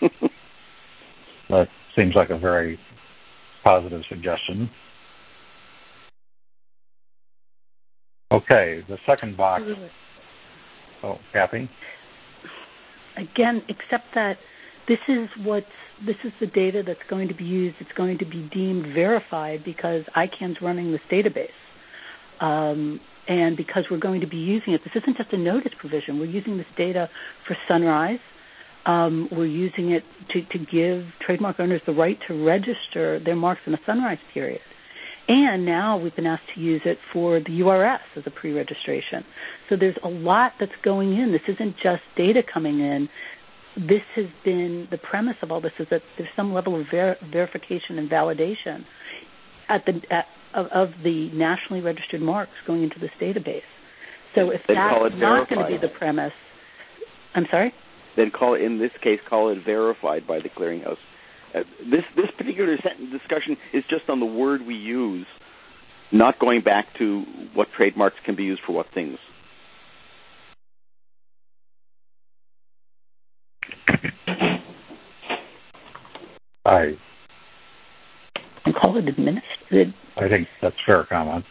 That seems like a very positive suggestion. Okay, the second box. Oh, Kathy? Again, except that this is what's this is the data that's going to be used. It's going to be deemed verified because I CANN's running this database. Um, and because we're going to be using it, this isn't just a notice provision. We're using this data for Sunrise. Um, we're using it to, to give trademark owners the right to register their marks in a Sunrise period. And now we've been asked to use it for the U R S as a pre-registration. So there's a lot that's going in. This isn't just data coming in. this has been the premise of all this is that there's some level of ver- verification and validation at the at, of, of the nationally registered marks going into this database. So if They'd that's not going to be the premise, I'm sorry? Then call it, in this case, call it verified by the clearinghouse. Uh, this this particular sentence discussion is just on the word we use, not going back to what trademarks can be used for what things. I and call it administered. I think that's fair comment.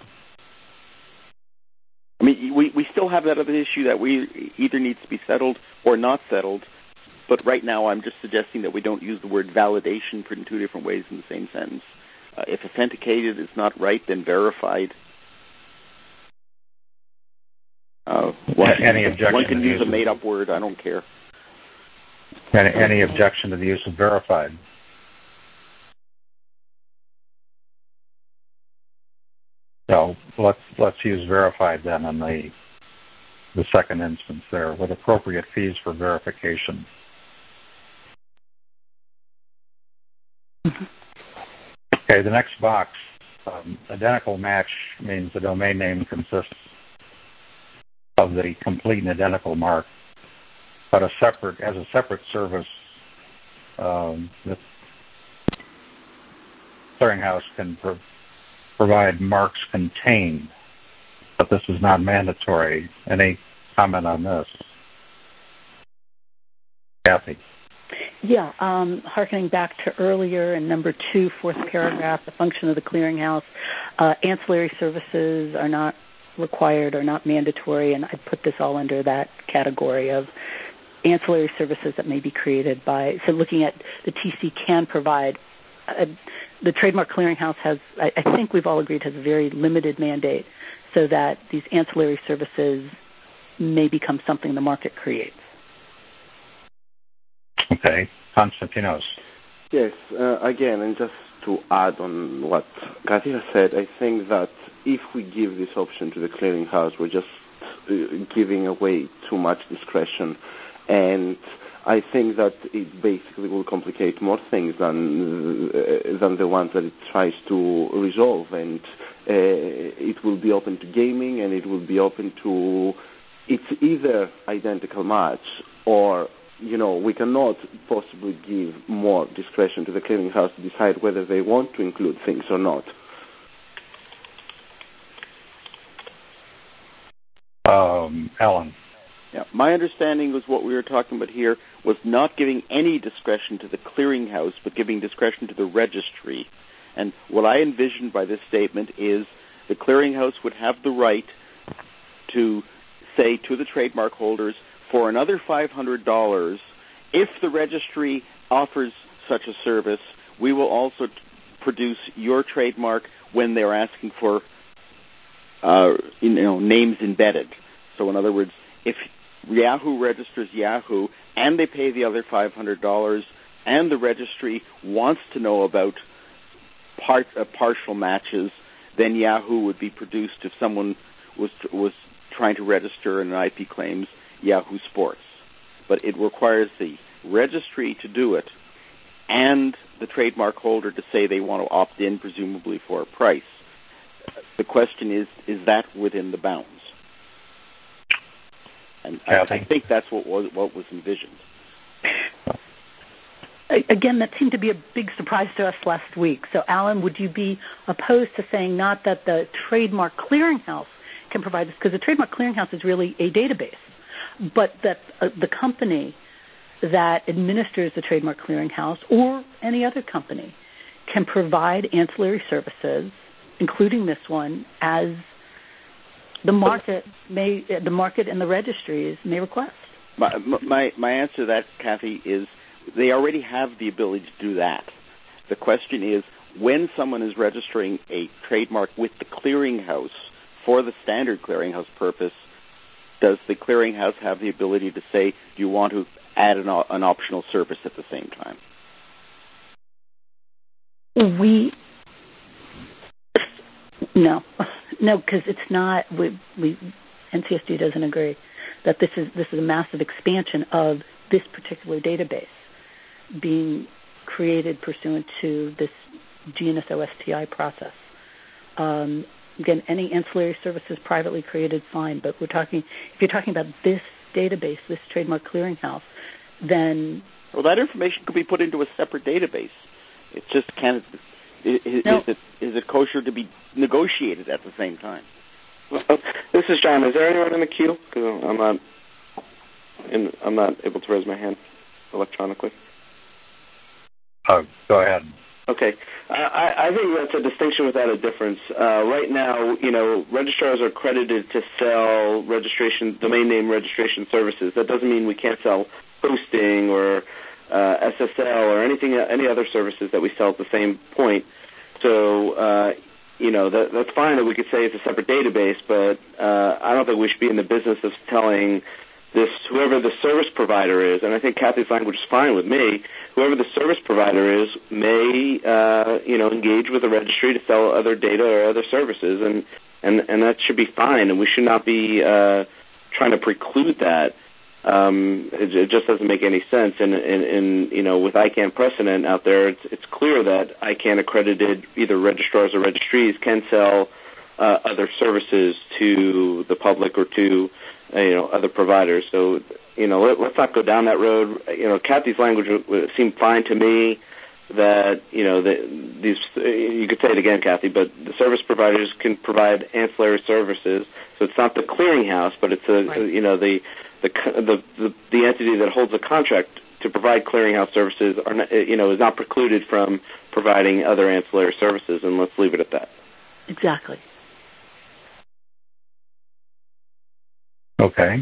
I mean, we, we still have that other issue that we either needs to be settled or not settled, but right now I'm just suggesting that we don't use the word validation in two different ways in the same sentence. Uh, if authenticated is not right, then verified. Uh, one, any objection? One can use a made-up word. I don't care. Any, any objection to the use of verified? So let's let's use verified then in the the second instance there, with appropriate fees for verification. Mm-hmm. Okay, the next box, um, identical match means the domain name consists of the complete and identical mark, but a separate as a separate service, um, the clearinghouse can pro- provide marks contained, but this is not mandatory. Any comment on this? Kathy? Yeah, um, hearkening back to earlier in number two, fourth paragraph, the function of the clearinghouse, uh, ancillary services are not required or not mandatory, and I put this all under that category of ancillary services that may be created by, so looking at the T C can provide, uh, the Trademark Clearinghouse has, I, I think we've all agreed, has a very limited mandate so that these ancillary services may become something the market creates. Okay. Konstantinos. Yes, uh, again, and just to add on what Kathy has said, I think that if we give this option to the clearinghouse, we're just uh, giving away too much discretion, and I think that it basically will complicate more things than uh, than the ones that it tries to resolve, and uh, it will be open to gaming, and it will be open to, it's either identical match or, you know, we cannot possibly give more discretion to the clearinghouse to decide whether they want to include things or not. Um, Alan. Yeah, my understanding was what we were talking about here was not giving any discretion to the clearinghouse, but giving discretion to the registry. And what I envisioned by this statement is the clearinghouse would have the right to say to the trademark holders, for another five hundred dollars, if the registry offers such a service, we will also t- produce your trademark when they're asking for uh, you know, names embedded. So in other words, if Yahoo registers Yahoo and they pay the other five hundred dollars and the registry wants to know about part, uh, partial matches, then Yahoo would be produced if someone was was trying to register an I P claims Yahoo Sports. But it requires the registry to do it and the trademark holder to say they want to opt in, presumably for a price. The question is, is that within the bounds? And I, I think that's what was, what was envisioned. Again, that seemed to be a big surprise to us last week. So, Alan, would you be opposed to saying not that the Trademark Clearinghouse can provide this, because the Trademark Clearinghouse is really a database, but that uh, the company that administers the Trademark Clearinghouse or any other company can provide ancillary services, including this one, as the market may, the market and the registries may request? My, my, my answer to that, Kathy, is they already have the ability to do that. The question is, when someone is registering a trademark with the clearinghouse for the standard clearinghouse purpose, does the clearinghouse have the ability to say, do you want to add an, an optional service at the same time? We, no. No, because it's not, we, we, N C S G doesn't agree that this is this is a massive expansion of this particular database being created pursuant to this G N S O S T I process. Um, again, any ancillary services privately created, fine, but we're talking, if you're talking about this database, this trademark clearinghouse, then... Well, that information could be put into a separate database. It's just can't... Is, no. is, it, is it kosher to be negotiated at the same time? Well, this is John. Is there anyone in the queue? Because I'm not, in, I'm not able to raise my hand electronically. Uh, go ahead. Okay. I, I think that's a distinction without a difference. Uh, right now, you know, registrars are accredited to sell registration, domain name registration services. That doesn't mean we can't sell hosting or uh, S S L or anything, any other services that we sell at the same point. So, uh, you know, that, that's fine that we could say it's a separate database, but uh, I don't think we should be in the business of telling this, whoever the service provider is, and I think Kathy's language is fine with me, whoever the service provider is may, uh, you know, engage with the registry to sell other data or other services, and, and, and that should be fine, and we should not be uh, trying to preclude that. Um, it, it just doesn't make any sense, and, and, and you know, with I CANN precedent out there, it's, it's clear that I CANN accredited either registrars or registries can sell uh, other services to the public or to you know, other providers. So, you know, let, let's not go down that road. You know, Kathy's language would, would seem fine to me that, you know, the, these, you could say it again, Kathy, but the service providers can provide ancillary services. So it's not the clearinghouse, but it's, a, right. you know, the, the, the, the, the entity that holds the contract to provide clearinghouse services, are not, you know, is not precluded from providing other ancillary services, and let's leave it at that. Exactly. Okay.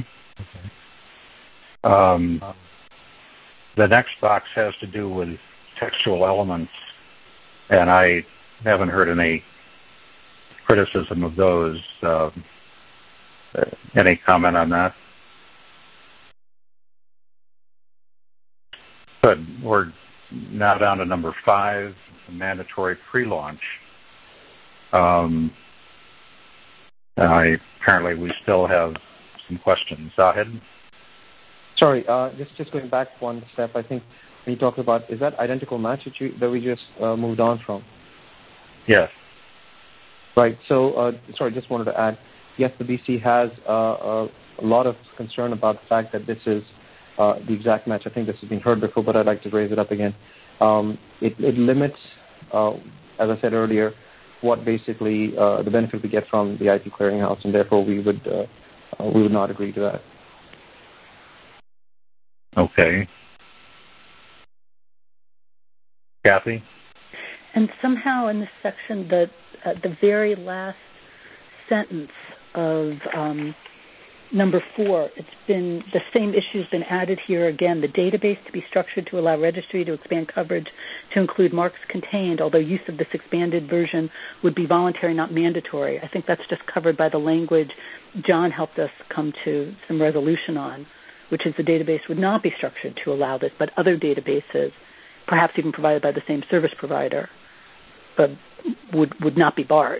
Um, the next box has to do with textual elements, and I haven't heard any criticism of those. Uh, any comment on that? Good. We're now down to number five, mandatory pre-launch. Um, I, apparently we still have some questions. Zahid? Sorry, uh, just just going back one step. I think when you talked about, is that identical match that, you, that we just uh, moved on from? Yes. Right. So, uh, sorry, just wanted to add. Yes, the B C has uh, a, a lot of concern about the fact that this is uh, the exact match. I think this has been heard before, but I'd like to raise it up again. Um, it, it limits, uh, as I said earlier, what basically uh, the benefit we get from the I P clearinghouse, and therefore we would uh, uh, we would not agree to that. Okay. Kathy? And somehow in this section, the uh, the very last sentence of um, number four, it's been the same issue has been added here again. The database to be structured to allow registry to expand coverage to include marks contained, although use of this expanded version would be voluntary, not mandatory. I think that's just covered by the language John helped us come to some resolution on, which is the database would not be structured to allow this, but other databases, perhaps even provided by the same service provider, but would, would not be barred.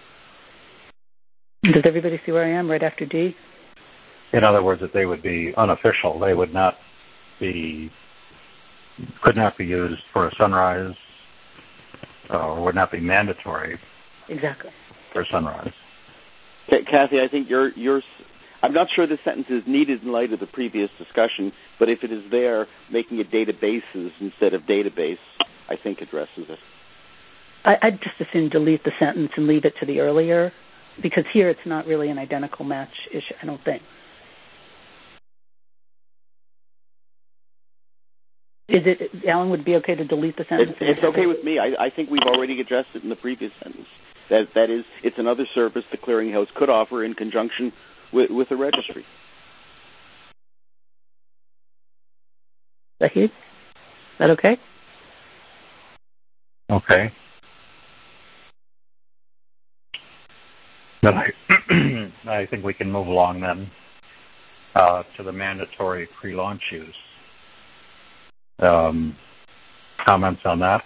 Does everybody see where I am right after D? In other words, that they would be unofficial. They would not be, could not be used for a sunrise, uh, or would not be mandatory. Exactly. For sunrise. Kathy, I think you're, you're, I'm not sure the sentence is needed in light of the previous discussion, but if it is there, making it databases instead of database, I think addresses it. I, I'd just assume delete the sentence and leave it to the earlier, because here it's not really an identical match issue, I don't think. Is it, Alan, would it be okay to delete the sentence? It's, it's okay with me. I, I think we've already addressed it in the previous sentence. That that is, it's another service the clearinghouse could offer in conjunction with, with the registry. Zahid? Is that okay? Okay. Then I, I think we can move along then uh, to the mandatory pre-launch use. Um, comments on that?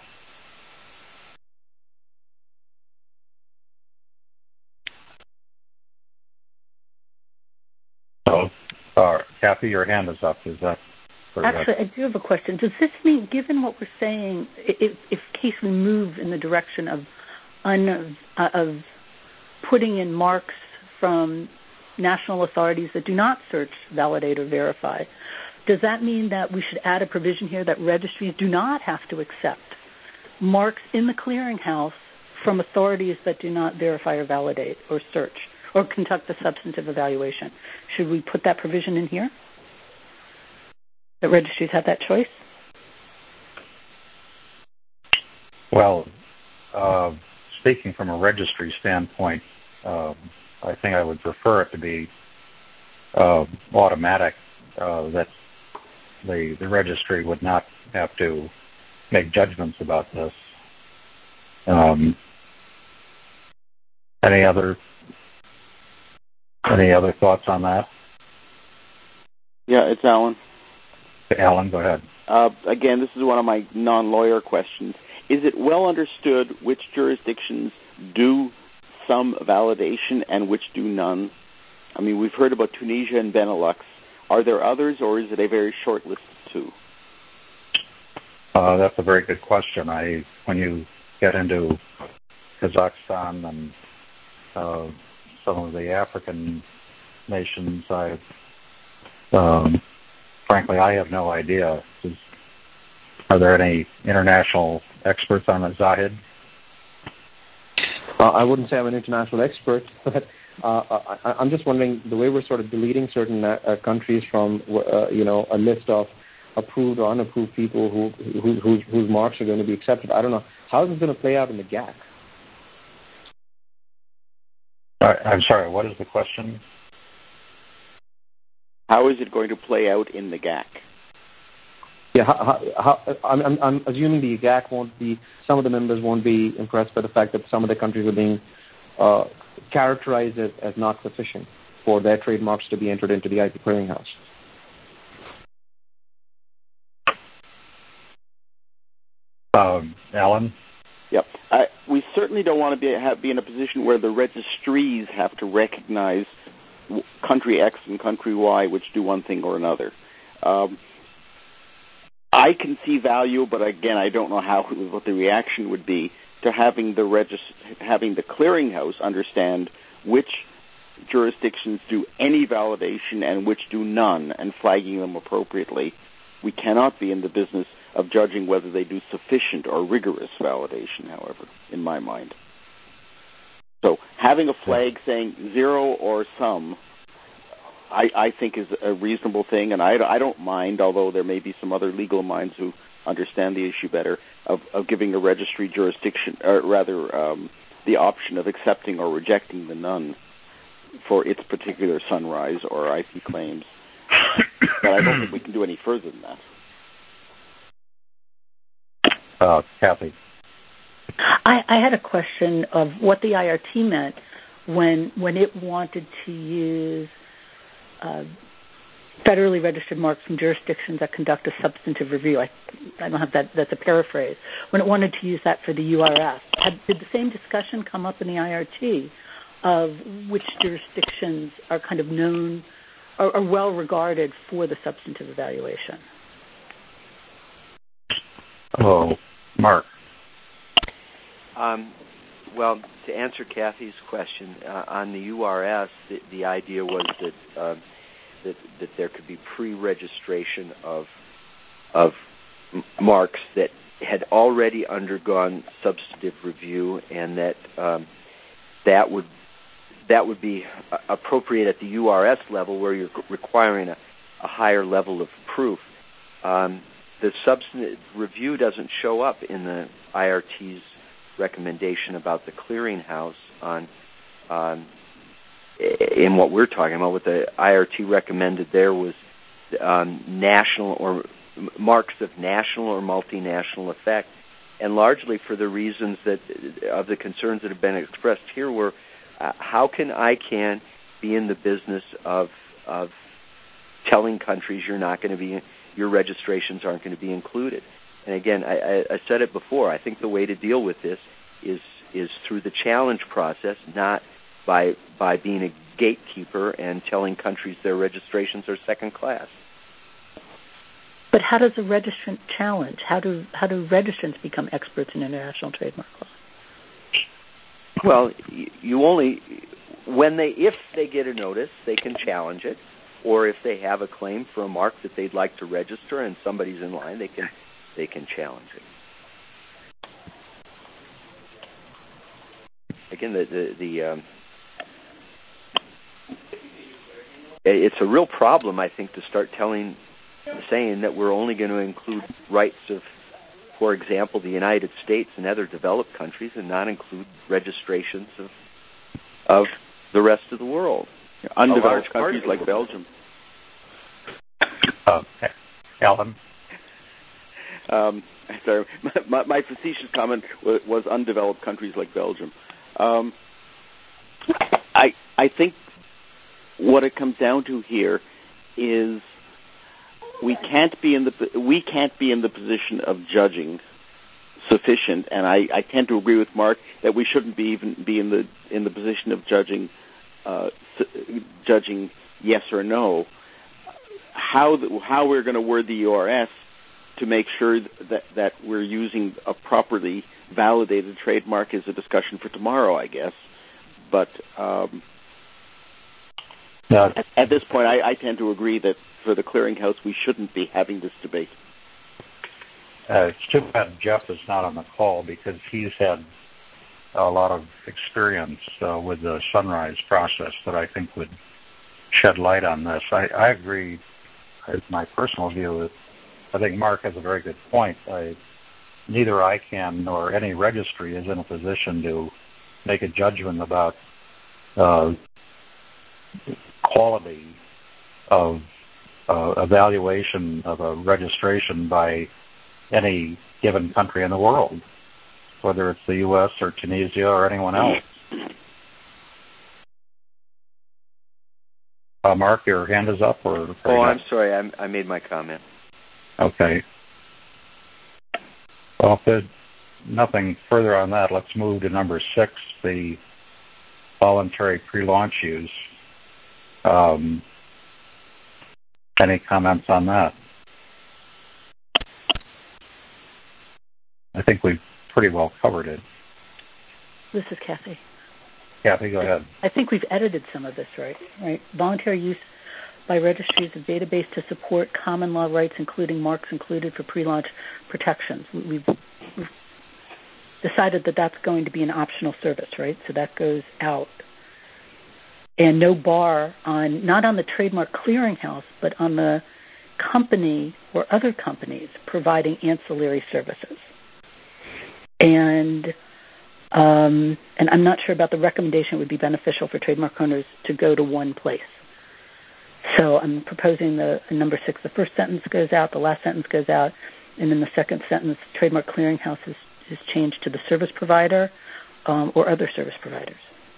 So, uh, Kathy, your hand is up. Is that Actually, I do have a question. Does this mean, given what we're saying, if, if case we move in the direction of un, uh, of putting in marks from national authorities that do not search, validate, or verify, does that mean that we should add a provision here that registries do not have to accept marks in the clearinghouse from authorities that do not verify or validate or search or conduct a substantive evaluation? Should we put that provision in here? That registries have that choice? Well, uh, speaking from a registry standpoint, uh, I think I would prefer it to be uh, automatic, uh, that the, the registry would not have to make judgments about this. Um, any other any other thoughts on that? Yeah, it's Alan. Alan, go ahead. Uh, again, this is one of my non-lawyer questions. Is it well understood which jurisdictions do some validation and which do none? I mean, we've heard about Tunisia and Benelux. Are there others, or is it a very short list of two? Uh, that's a very good question. I, when you get into Kazakhstan and uh, some of the African nations, I, um, frankly, I have no idea. Is, are there any international experts on it, Zahid? Uh, I wouldn't say I'm an international expert, but uh, I, I'm just wondering, the way we're sort of deleting certain uh, countries from, uh, you know, a list of approved or unapproved people who, who, whose, whose marks are going to be accepted. I don't know. How is this going to play out in the G A C? Uh, I'm sorry, what is the question? How is it going to play out in the G A C? Yeah, how, how, I'm, I'm, I'm assuming the G A C won't be, some of the members won't be impressed by the fact that some of the countries are being uh, characterized as, as not sufficient for their trademarks to be entered into the I P clearinghouse. Um, Alan? Yep. I, we certainly don't want to be, have, be in a position where the registries have to recognize country X and country Y, which do one thing or another. Um, I can see value, but again, I don't know how what the reaction would be to having the regist- having the clearinghouse understand which jurisdictions do any validation and which do none, and flagging them appropriately. We cannot be in the business of judging whether they do sufficient or rigorous validation, however, in my mind. So having a flag saying zero or some, I, I think is a reasonable thing, and I, I don't mind, although there may be some other legal minds who understand the issue better, of, of giving a registry jurisdiction, or rather um, the option of accepting or rejecting the none for its particular sunrise or I P claims. But I don't think we can do any further than that. Uh, Kathy. I, I had a question of what the I R T meant when when it wanted to use uh, federally registered marks from jurisdictions that conduct a substantive review. I, I don't have that. That's a paraphrase. When it wanted to use that for the U R S, had, did the same discussion come up in the I R T of which jurisdictions are kind of known or, or well regarded for the substantive evaluation? Oh, Mark. Um, well, to answer Kathy's question, uh, on the U R S, the, the idea was that, uh, that that there could be pre-registration of of m- marks that had already undergone substantive review, and that um, that would that would be appropriate at the U R S level, where you're requiring a, a higher level of proof. Um, the substantive review doesn't show up in the I R T's recommendation about the clearinghouse on um, in what we're talking about. What the I R T recommended there was um, national or marks of national or multinational effect, and largely for the reasons that of the concerns that have been expressed here were uh, how can I can be in the business of of telling countries you're not going to be your registrations aren't going to be included. And again, I, I said it before, I think the way to deal with this is is through the challenge process, not by by being a gatekeeper and telling countries their registrations are second class. But how does a registrant challenge? How do how do registrants become experts in international trademark law? Well, you only when they if they get a notice, they can challenge it, or if they have a claim for a mark that they'd like to register and somebody's in line, they can they can challenge it. Again, the the, the um, it's a real problem, I think, to start telling, saying that we're only going to include rights of, for example, the United States and other developed countries, and not include registrations of of the rest of the world. Undeveloped countries like Belgium. Uh, Alan? Um, sorry, my, my facetious comment was, was undeveloped countries like Belgium. Um, I I think what it comes down to here is we can't be in the we can't be in the position of judging sufficient, and I, I tend to agree with Mark that we shouldn't be even be in the in the position of judging uh, judging yes or no. How the, how we're going to word the U R S to make sure that that we're using a properly validated trademark is a discussion for tomorrow, I guess. But um, no. at, at this point, I, I tend to agree that for the clearinghouse, we shouldn't be having this debate. Uh, it's too bad Jeff is not on the call, because he's had a lot of experience uh, with the Sunrise process that I think would shed light on this. I, I agree. My personal view is I think Mark has a very good point. I, neither I can nor any registry is in a position to make a judgment about uh, quality of uh, evaluation of a registration by any given country in the world, whether it's the U S or Tunisia or anyone else. Uh, Mark, your hand is up? Or, or oh, not? I'm sorry. I, I made my comment. Okay. Well, if there's nothing further on that, let's move to number six, the voluntary pre-launch use. Um, any comments on that? I think we've pretty well covered it. This is Kathy. Kathy, go ahead. I think we've edited some of this, right? Right. Voluntary use by registries of database to support common law rights, including marks included for pre-launch protections. We've, we've decided that that's going to be an optional service, right? So that goes out. And no bar on, not on the trademark clearinghouse, but on the company or other companies providing ancillary services. And um, and I'm not sure about the recommendation it would be beneficial for trademark owners to go to one place. So I'm proposing the number six, the first sentence goes out, the last sentence goes out, and then the second sentence, trademark clearinghouse is, is changed to the service provider um, or other service providers.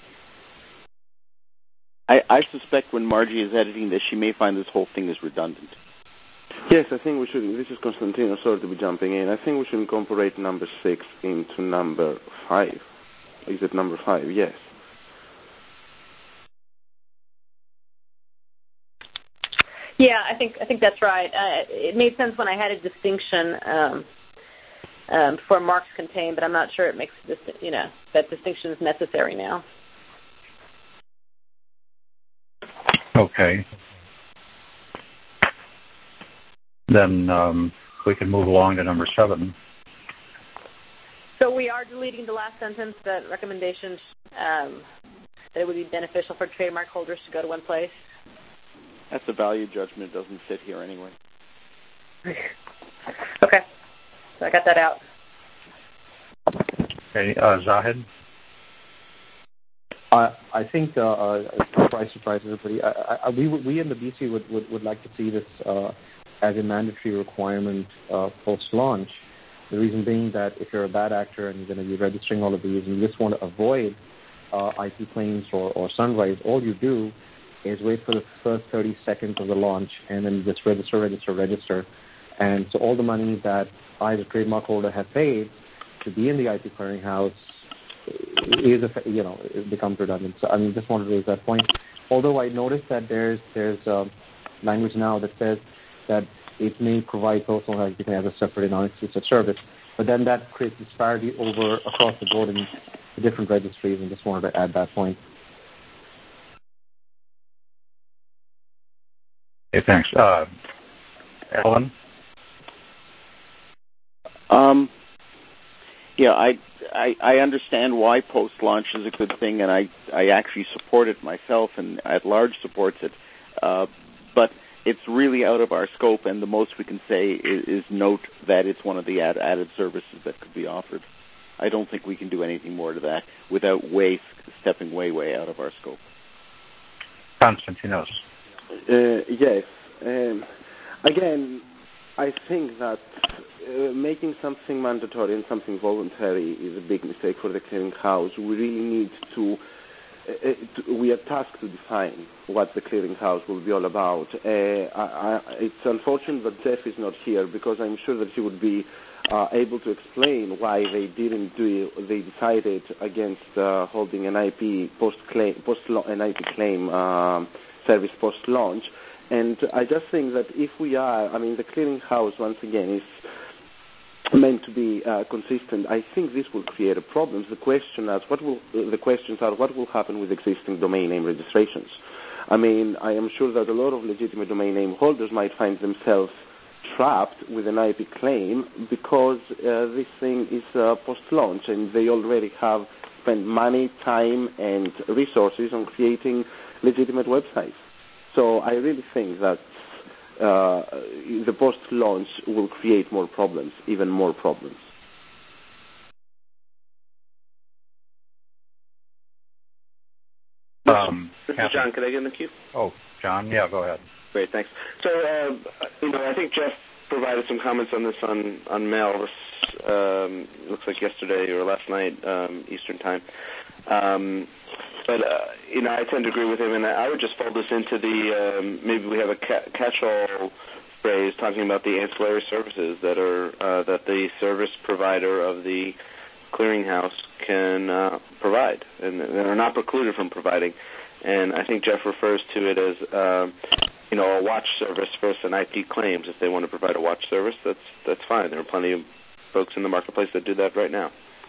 I, I suspect when Margie is editing this, she may find this whole thing is redundant. Yes, I think we should. This is Constantino, sorry to be jumping in. I think we should incorporate number six into number five. Is it number five? Yes. Yeah, I think I think that's right. Uh, it made sense when I had a distinction um, um, for marks contained, but I'm not sure it makes you know that distinction is necessary now. Okay. Then um, we can move along to number seven. So we are deleting the last sentence, that recommendation um, that it would be beneficial for trademark holders to go to one place. That's a value judgment. It doesn't fit here anyway. Okay. So I got that out. Okay. Uh, Zahid? I, I think, uh, uh, surprise, surprise, everybody, I, I, we, we in the B C would, would, would like to see this uh, as a mandatory requirement uh, post-launch. The reason being that if you're a bad actor and you're going to be registering all of these and you just want to avoid uh, I P claims or, or Sunrise, all you do is wait for the first thirty seconds of the launch and then just register, register, register. And so all the money that I, as a trademark holder, have paid to be in the I P clearinghouse is, a, you know, it becomes redundant. So I mean, just wanted to raise that point. Although I noticed that there's there's uh, language now that says that it may provide post launch I P claim as a separate and non-exclusive service. But then that creates disparity over across the board in the different registries, and just wanted to add that point. Okay, thanks. Uh, Ellen? Um, yeah, I, I I understand why post-launch is a good thing, and I, I actually support it myself, and at large supports it. Uh, but it's really out of our scope, and the most we can say is, is note that it's one of the add, added services that could be offered. I don't think we can do anything more to that without way stepping way, way out of our scope. Konstantinos. Uh, yes. Um, again, I think that uh, making something mandatory and something voluntary is a big mistake for the clearinghouse. We really need to, uh, to we are tasked to define what the clearinghouse will be all about. Uh, I, I, it's unfortunate that Jeff is not here, because I'm sure that he would be uh, able to explain why they didn't do it. They decided against uh, holding an I P post claim, post an I P claim uh, service post launch. And I just think that if we are, I mean, the clearinghouse once again is meant to be uh, consistent. I think this will create a problem. The question is, what will uh, the questions are? What will happen with existing domain name registrations? I mean, I am sure that a lot of legitimate domain name holders might find themselves trapped with an I P claim because uh, this thing is uh, post-launch, and they already have spent money, time, and resources on creating legitimate websites. So I really think that uh, the post-launch will create more problems, even more problems. Um, this is John. Could I get in the queue? Oh, John. Yeah, go ahead. Great, thanks. So, uh, you know, I think Jeff provided some comments on this on, on mail. This um, looks like yesterday or last night, um, Eastern time. Um, but, uh, you know, I tend to agree with him, and I would just fold this into the, um, maybe we have a ca- catch-all phrase talking about the ancillary services that are, uh, that the service provider of the clearinghouse can uh, provide, and that are not precluded from providing. And I think Jeff refers to it as, uh, you know, a watch service versus an I P claims. If they want to provide a watch service, that's that's fine. There are plenty of folks in the marketplace that do that right now.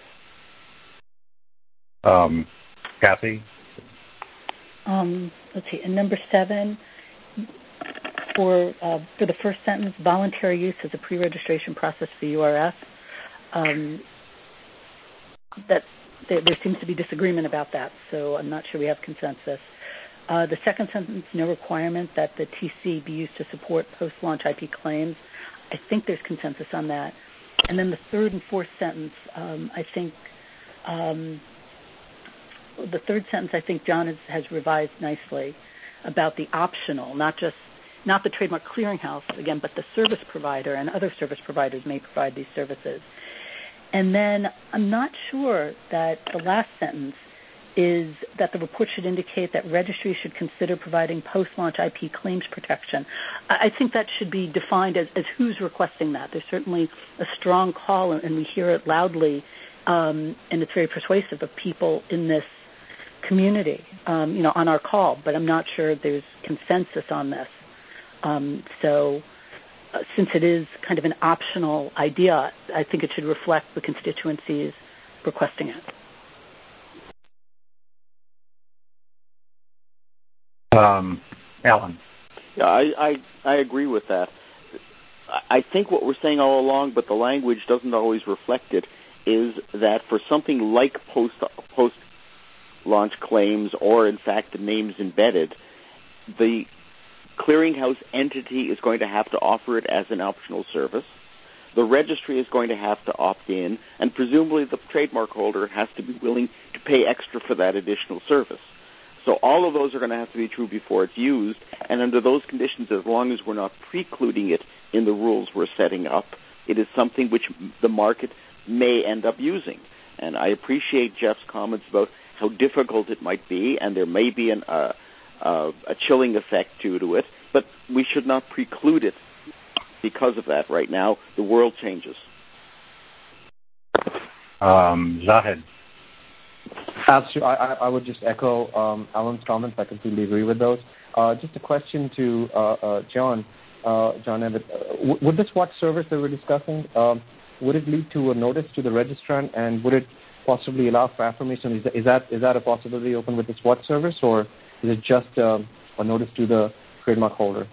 Um, Kathy? Um, let's see. And number seven, for uh, for the first sentence, voluntary use as a pre-registration process for U R F. Um, that there, there seems to be disagreement about that, so I'm not sure we have consensus. Uh, the second sentence, no requirement that the T C be used to support post-launch I P claims. I think there's consensus on that. And then the third and fourth sentence, um, I think um, the third sentence, I think John has, has revised nicely about the optional, not just not the trademark clearinghouse again, but the service provider, and other service providers may provide these services. And then I'm not sure that the last sentence is that the report should indicate that registries should consider providing post-launch I P claims protection. I think that should be defined as, as who's requesting that. There's certainly a strong call, and we hear it loudly, um, and it's very persuasive of people in this community, um, you know, on our call. But I'm not sure there's consensus on this. Um, so uh, since it is kind of an optional idea, I think it should reflect the constituencies requesting it. Um, Alan. Yeah, I, I I agree with that. I think what we're saying all along, but the language doesn't always reflect it, is that for something like post post launch claims, or in fact the names embedded, the clearinghouse entity is going to have to offer it as an optional service. The registry is going to have to opt in, and presumably the trademark holder has to be willing to pay extra for that additional service. So all of those are going to have to be true before it's used, and under those conditions, as long as we're not precluding it in the rules we're setting up, it is something which the market may end up using. And I appreciate Jeff's comments about how difficult it might be, and there may be an, uh, uh, a chilling effect due to it, but we should not preclude it because of that. Right now, the world changes. Um, Zahid. Absolutely. I, I would just echo um, Alan's comments. I completely agree with those. Uh, just a question to uh, uh, John. uh, John Evatt, uh, w- would this watch service that we're discussing, um, would it lead to a notice to the registrant, and would it possibly allow for affirmation? Is that, is that, is that a possibility open with this watch service, or is it just um, a notice to the trademark holder?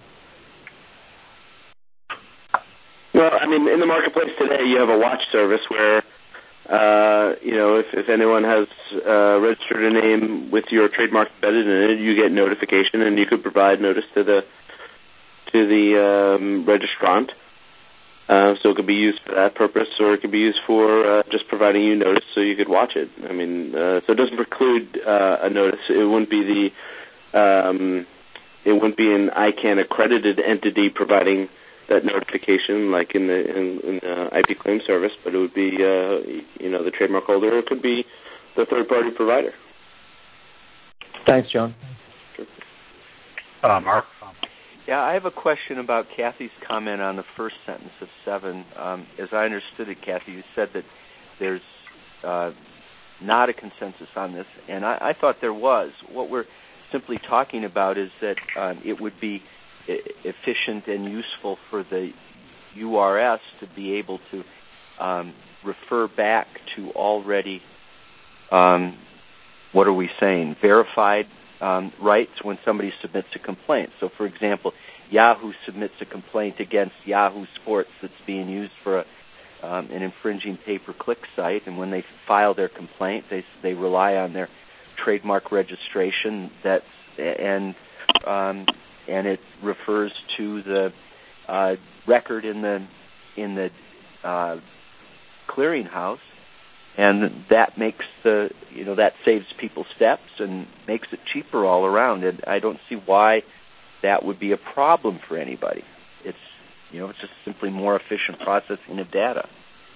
Well, I mean, in the marketplace today, you have a watch service where, uh, you know, if, if anyone has uh, registered a name with your trademark embedded in it, you get notification, and you could provide notice to the to the um, registrant. Uh, so it could be used for that purpose, or it could be used for uh, just providing you notice so you could watch it. I mean, uh, so it doesn't preclude uh, a notice. It wouldn't be the um, it wouldn't be an I CANN accredited entity providing that notification, like in the in, in the I P claim service, but it would be uh, you know the trademark holder. Or it could be the third party provider. Thanks, John. Sure. Uh, Mark. Yeah, I have a question about Kathy's comment on the first sentence of seven. Um, as I understood it, Kathy, you said that there's uh, not a consensus on this, and I, I thought there was. What we're simply talking about is that um, it would be e- efficient and useful for the U R S to be able to um, refer back to already, um, what are we saying, verified Um, rights when somebody submits a complaint. So, for example, Yahoo submits a complaint against Yahoo Sports that's being used for a, um, an infringing pay-per-click site, and when they file their complaint, they they rely on their trademark registration that's and um, and it refers to the uh, record in the in the uh, clearinghouse. And that makes the, you know, that saves people steps and makes it cheaper all around. And I don't see why that would be a problem for anybody. It's, you know, it's just simply more efficient processing of data.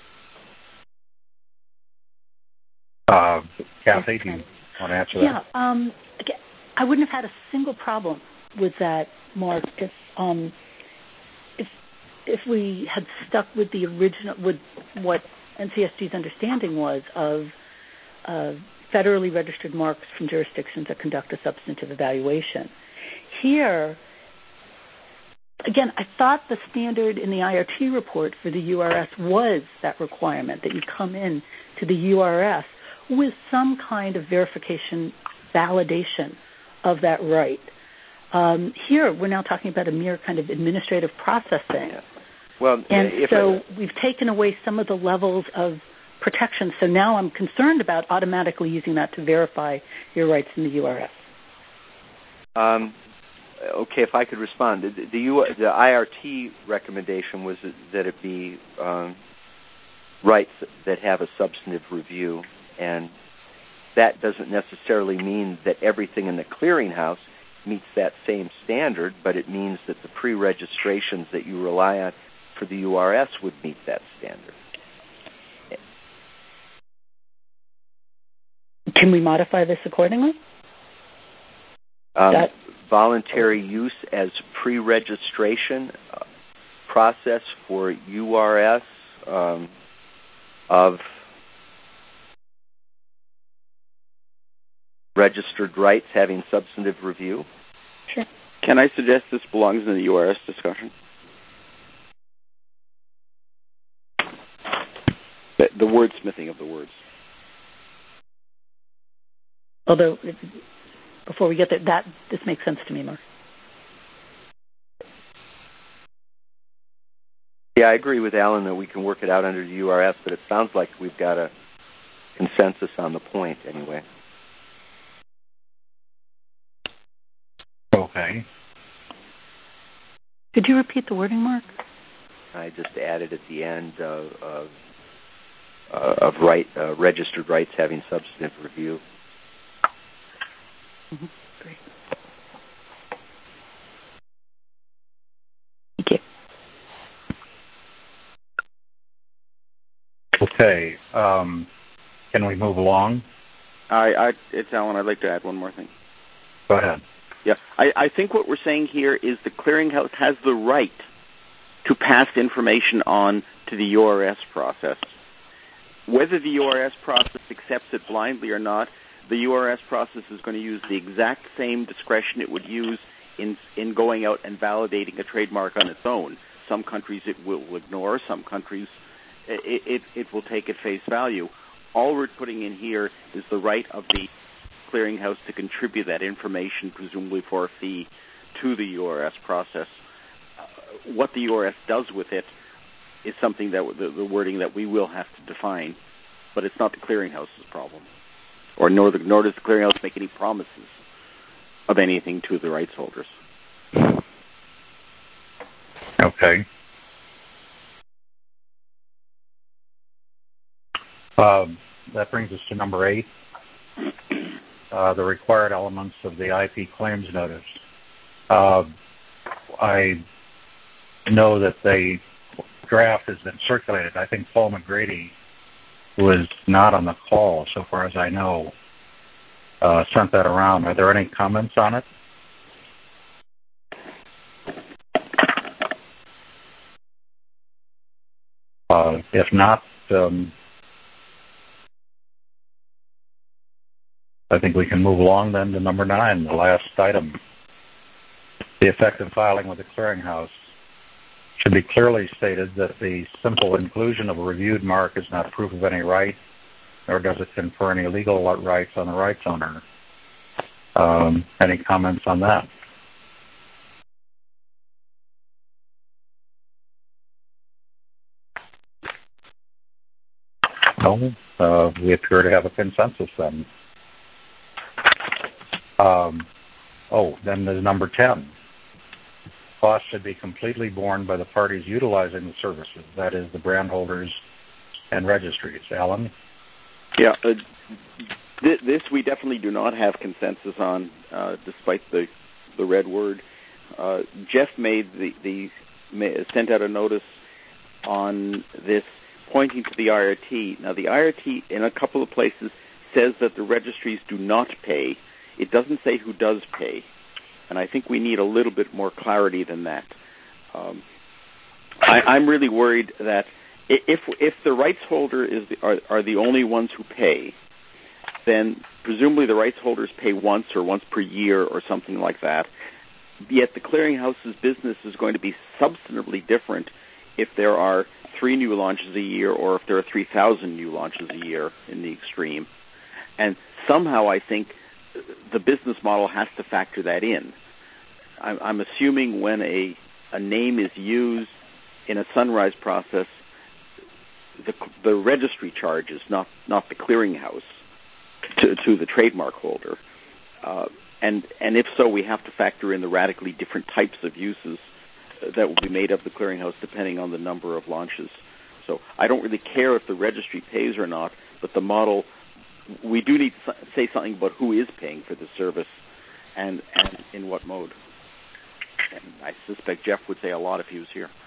Uh, Kathy, do you want to answer that? Yeah, um, I wouldn't have had a single problem with that, Mark, if um, if if we had stuck with the original, with what N C S G's understanding was of uh, federally registered marks from jurisdictions that conduct a substantive evaluation. Here, again, I thought the standard in the I R T report for the U R S was that requirement, that you come in to the U R S with some kind of verification, validation of that right. Um, here, we're now talking about a mere kind of administrative processing. Yeah. Well, and if so I, we've taken away some of the levels of protection. So now I'm concerned about automatically using that to verify your rights in the U R S. Um, okay, if I could respond. The, the, U, the I R T recommendation was that it be um, rights that have a substantive review, and that doesn't necessarily mean that everything in the clearinghouse meets that same standard, but it means that the pre-registrations that you rely on for the U R S would meet that standard. Can we modify this accordingly? Um, that- voluntary use as pre-registration uh, process for U R S um, of registered rights having substantive review. Sure. Can I suggest this belongs in the U R S discussion? The, the wordsmithing of the words. Although, before we get there, that this makes sense to me, Mark. Yeah, I agree with Alan that we can work it out under the U R S, but it sounds like we've got a consensus on the point anyway. Okay. Could you repeat the wording, Mark? I just added at the end of, of, uh, of right uh, registered rights having substantive review. Mm-hmm. Great. Thank you. Okay. Um, can we move along? I, I, it's Alan. I'd like to add one more thing. Go ahead. Yeah, I, I think what we're saying here is the clearinghouse has the right to pass information on to the U R S process. Whether the U R S process accepts it blindly or not, the U R S process is going to use the exact same discretion it would use in in going out and validating a trademark on its own. Some countries it will ignore. Some countries it, it, it will take at face value. All we're putting in here is the right of the clearinghouse to contribute that information, presumably for a fee, to the U R S process. Uh, what the U R S does with it is something that the, the wording that we will have to define, but it's not the clearinghouse's problem, or nor, the, nor does the clearinghouse make any promises of anything to the rights holders. Okay. Um, that brings us to number eight, uh, the required elements of the I P claims notice. Uh, I know that the draft has been circulated. I think Paul McGrady, who is not on the call, so far as I know, uh, sent that around. Are there any comments on it? Uh, if not, um, I think we can move along then to number nine, the last item. The effective filing with the clearinghouse should be clearly stated that the simple inclusion of a reviewed mark is not proof of any right, nor does it confer any legal rights on the rights owner. Um, any comments on that? No, uh, we appear to have a consensus then. Um, oh, then there's number ten. Costs should be completely borne by the parties utilizing the services, that is, the brand holders and registries. Alan? Yeah, uh, th- this we definitely do not have consensus on, uh, despite the the red word. Uh, Jeff made the, the sent out a notice on this, pointing to the I R T. Now, the I R T in a couple of places says that the registries do not pay. It doesn't say who does pay, and I think we need a little bit more clarity than that. Um, I, I'm really worried that if if the rights holder is the, are, are the only ones who pay, then presumably the rights holders pay once or once per year or something like that. Yet the clearinghouse's business is going to be substantively different if there are three new launches a year or if there are three thousand new launches a year in the extreme. And somehow I think the business model has to factor that in. I'm, I'm assuming when a, a name is used in a Sunrise process, the, the registry charges, not not the clearinghouse, to, to the trademark holder. Uh, and, and if so, we have to factor in the radically different types of uses that will be made of the clearinghouse depending on the number of launches. So I don't really care if the registry pays or not, but the model, we do need to say something about who is paying for the service and, and in what mode. And I suspect Jeff would say a lot if he was here.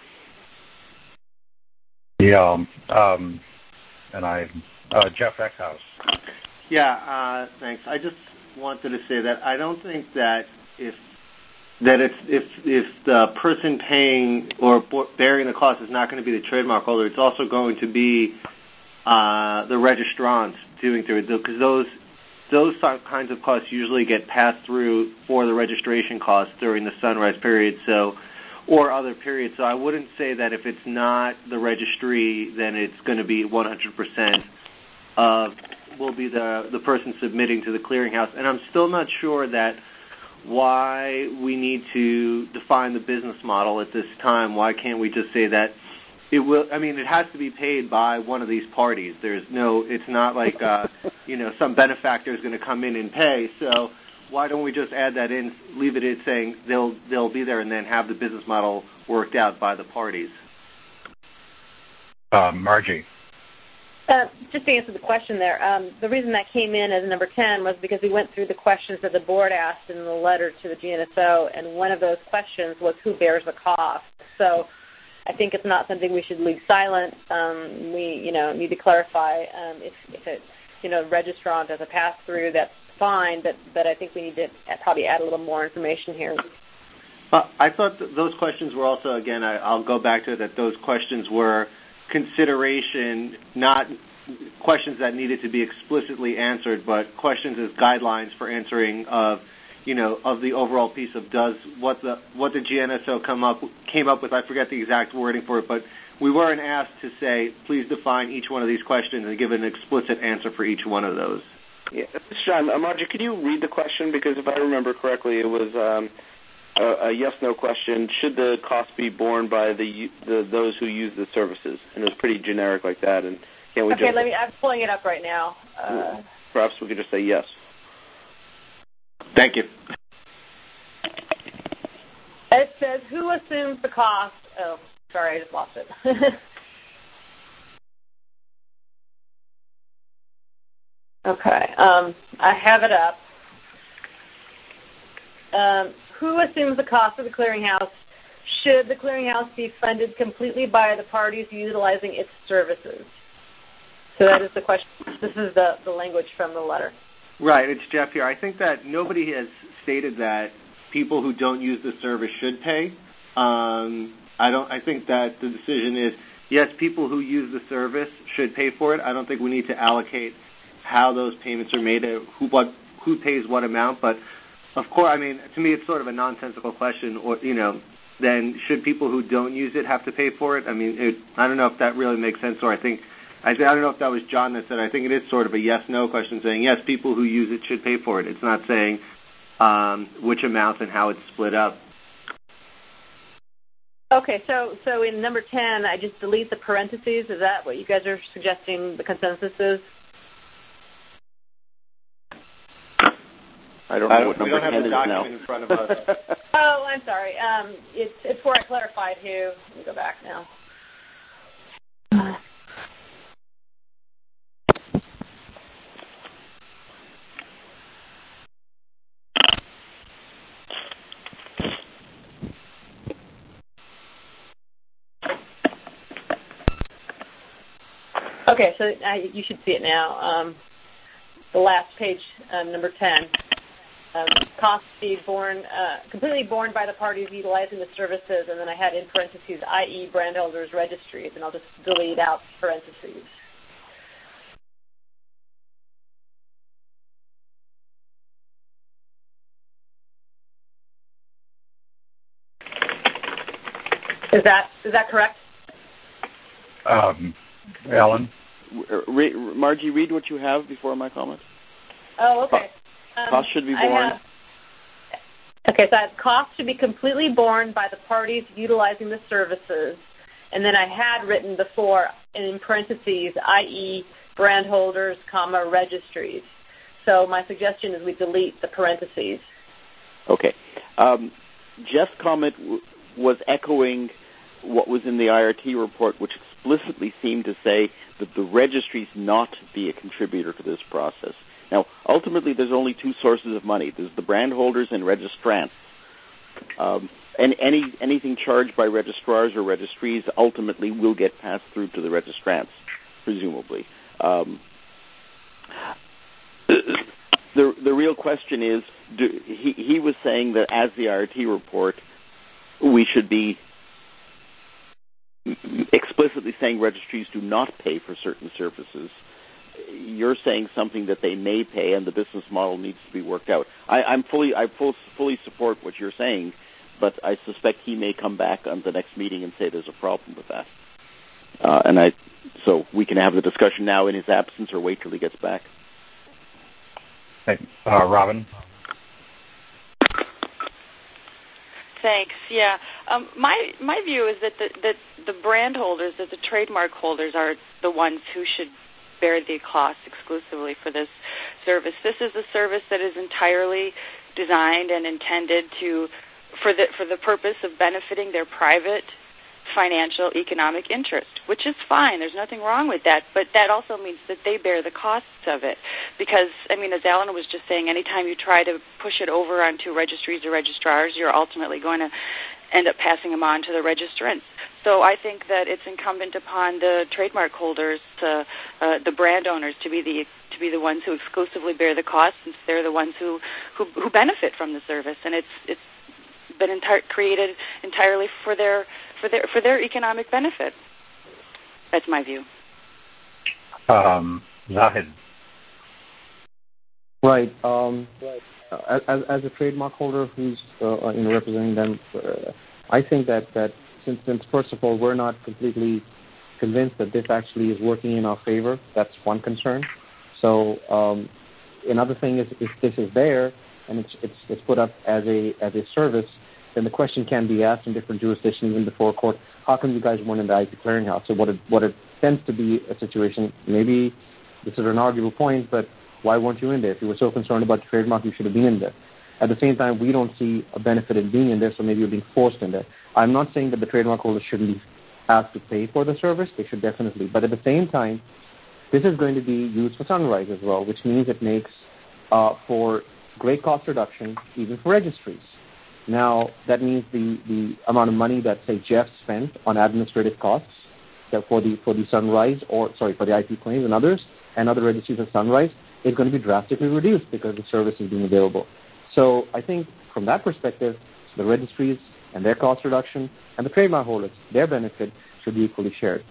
Yeah, um, and I, uh, Jeff Eckhouse. Yeah, uh, thanks. I just wanted to say that I don't think that if that it's, if if the person paying or bearing the cost is not going to be the trademark holder, it's also going to be uh, the registrant doing through it, because those those kinds of costs usually get passed through for the registration costs during the Sunrise period, so or other periods. So I wouldn't say that if it's not the registry, then it's going to be one hundred percent of will be the the person submitting to the clearinghouse. And I'm still not sure that why we need to define the business model at this time. Why can't we just say that it will? I mean, it has to be paid by one of these parties. There's no. It's not like uh, you know some benefactor is going to come in and pay. So why don't we just add that in, leave it in saying they'll they'll be there, and then have the business model worked out by the parties? Uh, Margie. Uh, just to answer the question there, um, the reason that came in as number ten was because we went through the questions that the board asked in the letter to the G N S O, and one of those questions was who bears the cost. So I think it's not something we should leave silent. Um, we, you know, need to clarify um, if, if it's, you know, registrant as a pass-through, that's fine, but, but I think we need to probably add a little more information here. Uh, I thought th- those questions were also, again, I, I'll go back to it, that those questions were consideration, not questions that needed to be explicitly answered, but questions as guidelines for answering of, you know, of the overall piece of does what the what the G N S O come up came up with. I forget the exact wording for it, but we weren't asked to say, please define each one of these questions and give an explicit answer for each one of those. Yeah, John, uh, Margie, could you read the question? Because if I remember correctly, it was um, a, a yes/no question. Should the cost be borne by the, the those who use the services? And it was pretty generic like that. And can't we okay, just, let me. I'm pulling it up right now. Uh, perhaps we could just say yes. Thank you. It says, who assumes the cost? Oh, sorry, I just lost it. Okay, um, I have it up. Um, who assumes the cost of the clearinghouse? Should the clearinghouse be funded completely by the parties utilizing its services? So that is the question. This is the, the language from the letter. Right, it's Jeff here. I think that nobody has stated that people who don't use the service should pay. Um, I don't. I think that the decision is, yes, people who use the service should pay for it. I don't think we need to allocate how those payments are made, who what who pays what amount. But of course, I mean, to me, it's sort of a nonsensical question. Or you know, then should people who don't use it have to pay for it? I mean, it, I don't know if that really makes sense. Or I think I, I don't know if that was John that said. I think it is sort of a yes/no question, saying yes, people who use it should pay for it. It's not saying um, which amount and how it's split up. Okay, so so in number ten, I just delete the parentheses. Is that what you guys are suggesting the consensus is? I don't know I don't, what number we don't have the now. document in front of us. Oh, I'm sorry. Um, it's it's where I clarified who. Let me go back now. Okay, so uh, you should see it now. Um, the last page, um, number ten. Um, costs be borne, uh, completely borne by the parties utilizing the services, and then I had in parentheses, that is brand holders registries, and I'll just delete out parentheses. Is that is that correct? Um, Alan? Re- Margie, read what you have before my comment. Oh, okay. Um, costs should be borne. Have, okay, so I have costs should be completely borne by the parties utilizing the services, and then I had written before in parentheses, that is brand holders, comma, registries. So my suggestion is we delete the parentheses. Okay. Um, Jeff's comment w- was echoing what was in the I R T report, which explicitly seemed to say that the registries not be a contributor to this process. Now, ultimately, there's only two sources of money. There's the brand holders and registrants. Um, and any anything charged by registrars or registries ultimately will get passed through to the registrants, presumably. Um, the the real question is, do, he, he was saying that as the I R T report, we should be explicitly saying registries do not pay for certain services. You're saying something that they may pay, and the business model needs to be worked out. I, I'm fully, I full, fully support what you're saying, but I suspect he may come back on the next meeting and say there's a problem with that. Uh, and I, so we can have the discussion now in his absence, or wait till he gets back. Hey, uh, Robin? Thanks. Yeah, um, my my view is that the that the brand holders, that the trademark holders, are the ones who should bear the cost exclusively for this service. This is a service that is entirely designed and intended to for the for the purpose of benefiting their private financial economic interest, which is fine. There's nothing wrong with that, but that also means that they bear the costs of it. Because, I mean, as Alan was just saying, anytime you try to push it over onto registries or registrars, you're ultimately going to end up passing them on to the registrants. So I think that it's incumbent upon the trademark holders, to, uh, the brand owners, to be the to be the ones who exclusively bear the costs, since they're the ones who, who, who benefit from the service, and it's it's been enti- created entirely for their for their for their economic benefit. That's my view. Um, Zahid. Right. Um, as, as a trademark holder who's uh, you know, representing them, uh, I think that, that since, since, first of all, we're not completely convinced that this actually is working in our favor, that's one concern. So um, another thing is if this is there and it's, it's, it's put up as a, as a service, then the question can be asked in different jurisdictions, even before court, how come you guys weren't in the I P clearinghouse? So what it, what it tends to be a situation, maybe this is an arguable point, but why weren't you in there? If you were so concerned about the trademark, you should have been in there. At the same time, we don't see a benefit in being in there, so maybe you're being forced in there. I'm not saying that the trademark holders shouldn't be asked to pay for the service. They should definitely. But at the same time, this is going to be used for Sunrise as well, which means it makes uh, for great cost reduction, even for registries. Now, that means the, the amount of money that, say, Jeff spent on administrative costs that for the for the Sunrise, or sorry, for the I P claims and others, and other registries of Sunrise, is going to be drastically reduced because the service is being available. So I think from that perspective, the registries and their cost reduction and the trademark holders, their benefit should be equally shared.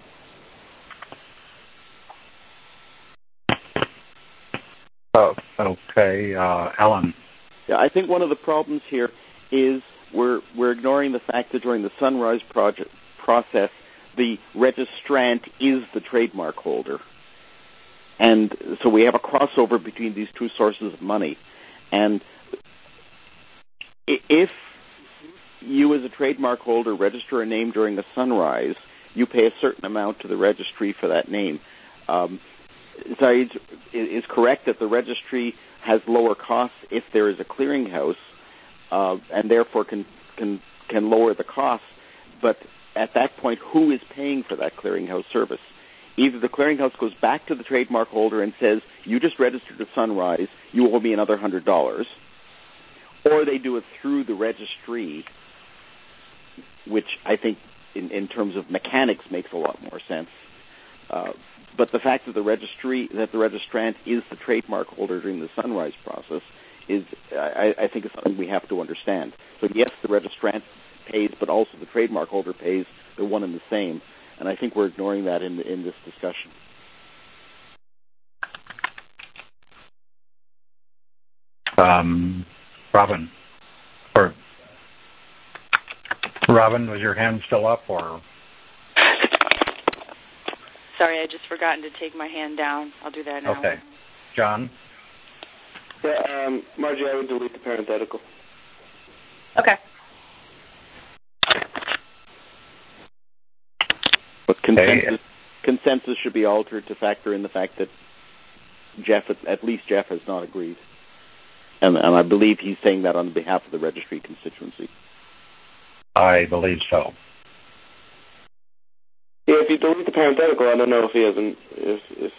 Oh, okay. Uh, Alan. Yeah, I think one of the problems here is we're we're ignoring the fact that during the Sunrise project process, the registrant is the trademark holder. And so we have a crossover between these two sources of money. And if you as a trademark holder register a name during the Sunrise, you pay a certain amount to the registry for that name. Um, Zaid is correct that the registry has lower costs if there is a clearinghouse, uh, and therefore can, can can lower the costs. But at that point, who is paying for that clearinghouse service? Either the clearinghouse goes back to the trademark holder and says, you just registered at Sunrise, you owe me another one hundred dollars, or they do it through the registry, which I think in, in terms of mechanics makes a lot more sense. Uh, but the fact that the registry, that the registrant is the trademark holder during the Sunrise process is, I, I think, is something we have to understand. So yes, the registrant pays, but also the trademark holder pays. They're one and the same. And I think we're ignoring that in in this discussion. Um, Robin, or Robin, was your hand still up, or? Sorry, I just forgotten to take my hand down. I'll do that now. Okay, John. Yeah, um, Margie, I would delete the parenthetical. Okay. But consensus, consensus should be altered to factor in the fact that Jeff, at least Jeff, has not agreed. And, and I believe he's saying that on behalf of the registry constituency. I believe so. Yeah, if you delete the parenthetical, I don't know if he hasn't. If, if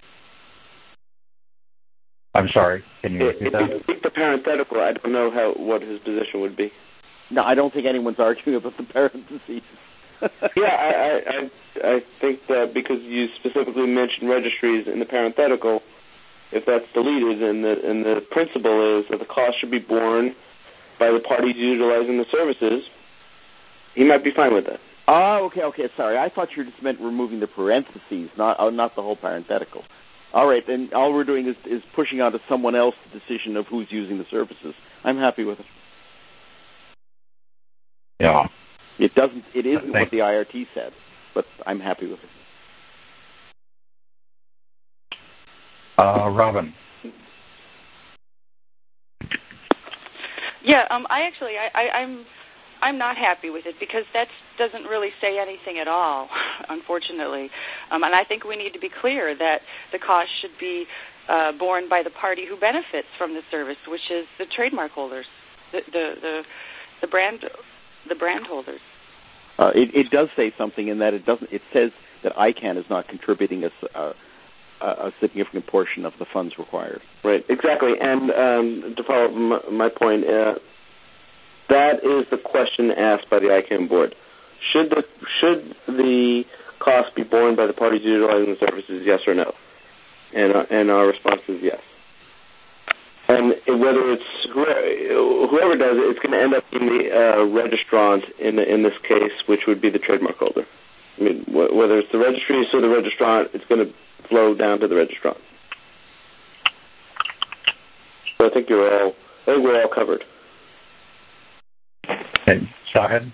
I'm sorry. Can you repeat if that? If you delete the parenthetical, I don't know how what his position would be. No, I don't think anyone's arguing about the parentheses. yeah, I, I, I, I think that because you specifically mentioned registries in the parenthetical, if that's deleted, and the and the principle is that the cost should be borne by the parties utilizing the services, he might be fine with that. Oh, okay, okay. Sorry, I thought you just meant removing the parentheses, not uh, not the whole parenthetical. All right, then all we're doing is, is pushing out to someone else the decision of who's using the services. I'm happy with it. Yeah. It doesn't. It isn't what the I R T said, but I'm happy with it. Uh, Robin. Yeah, um, I actually, I, I, I'm, I'm not happy with it because that doesn't really say anything at all, unfortunately. Um, and I think we need to be clear that the cost should be uh, borne by the party who benefits from the service, which is the trademark holders, the the the, the brand. The brand holders. Uh, it, it does say something in that it doesn't. It says that I CANN is not contributing a, a, a significant portion of the funds required. Right, exactly. And um, to follow up my, my point, uh, that is the question asked by the I CANN board. Should the should the cost be borne by the parties utilizing the services? Yes or no? And uh, and our response is yes. And whether it's whoever does it, it's going to end up being the uh, registrant in in this case, which would be the trademark holder. I mean, wh- whether it's the registry or the registrant, it's going to flow down to the registrant. So I think you're all I think we're all covered. Okay, Shahid?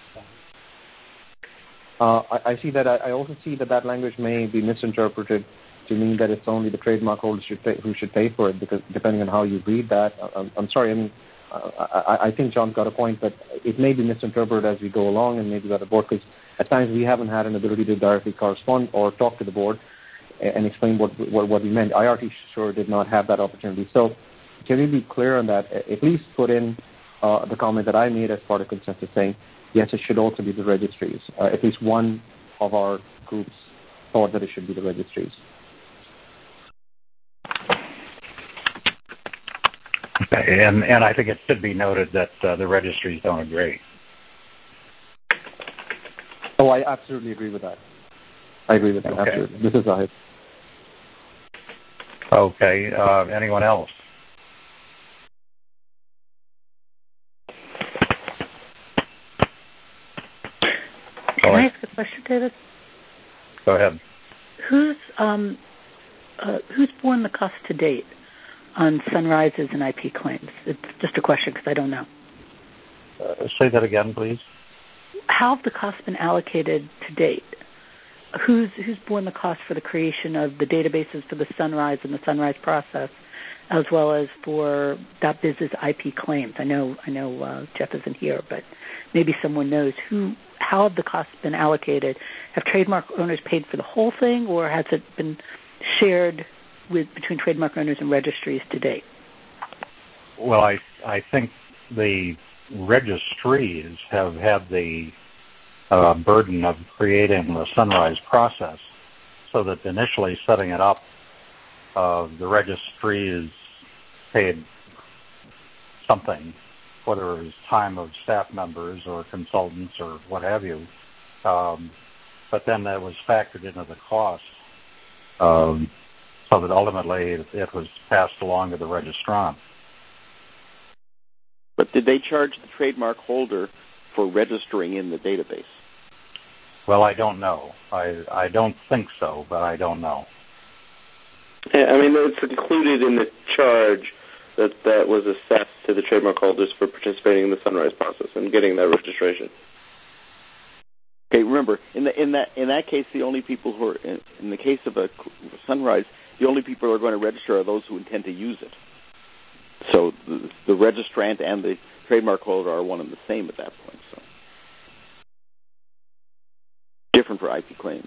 Uh, I, I see that. I, I also see that that language may be misinterpreted to mean that it's only the trademark holder should pay, who should pay for it, because depending on how you read that, I'm, I'm sorry. I mean, I, I think John's got a point, but it may be misinterpreted as we go along, and maybe by the board, because at times we haven't had an ability to directly correspond or talk to the board and explain what what, what we meant. I R T sure did not have that opportunity. So can we be clear on that? At least put in uh, the comment that I made as part of consensus saying, yes, it should also be the registries. Uh, at least one of our groups thought that it should be the registries. Okay, and, and I think it should be noted that uh, the registries don't agree. Oh, I absolutely agree with that. I agree with that, okay. Absolutely. This is Zahid. Okay, uh, anyone else? Can I ask a question, David? Go ahead. Who's um, uh, who's borne the cost to date on Sunrises and I P claims? It's just a question because I don't know. Uh, say that again, please. How have the costs been allocated to date? Who's who's borne the cost for the creation of the databases for the Sunrise and the Sunrise process, as well as for .biz's I P claims? I know I know uh, Jeff isn't here, but maybe someone knows who. How have the costs been allocated? Have trademark owners paid for the whole thing, or has it been shared with between trademark owners and registries to date? Well, I I think the registries have had the uh, burden of creating the Sunrise process, so that initially setting it up, uh, the registries paid something, whether it was time of staff members or consultants or what have you, um, but then that was factored into the cost, um, so that ultimately it, it was passed along to the registrant. But did they charge the trademark holder for registering in the database? Well, I don't know. I I don't think so, but I don't know. Yeah, I mean, it's included in the charge that that was assessed to the trademark holders for participating in the Sunrise process and getting that registration. Okay, remember, in the in that in that case, the only people who are in, in the case of a Sunrise, the only people who are going to register are those who intend to use it. So the, the registrant and the trademark holder are one and the same at that point. So different for I P claims.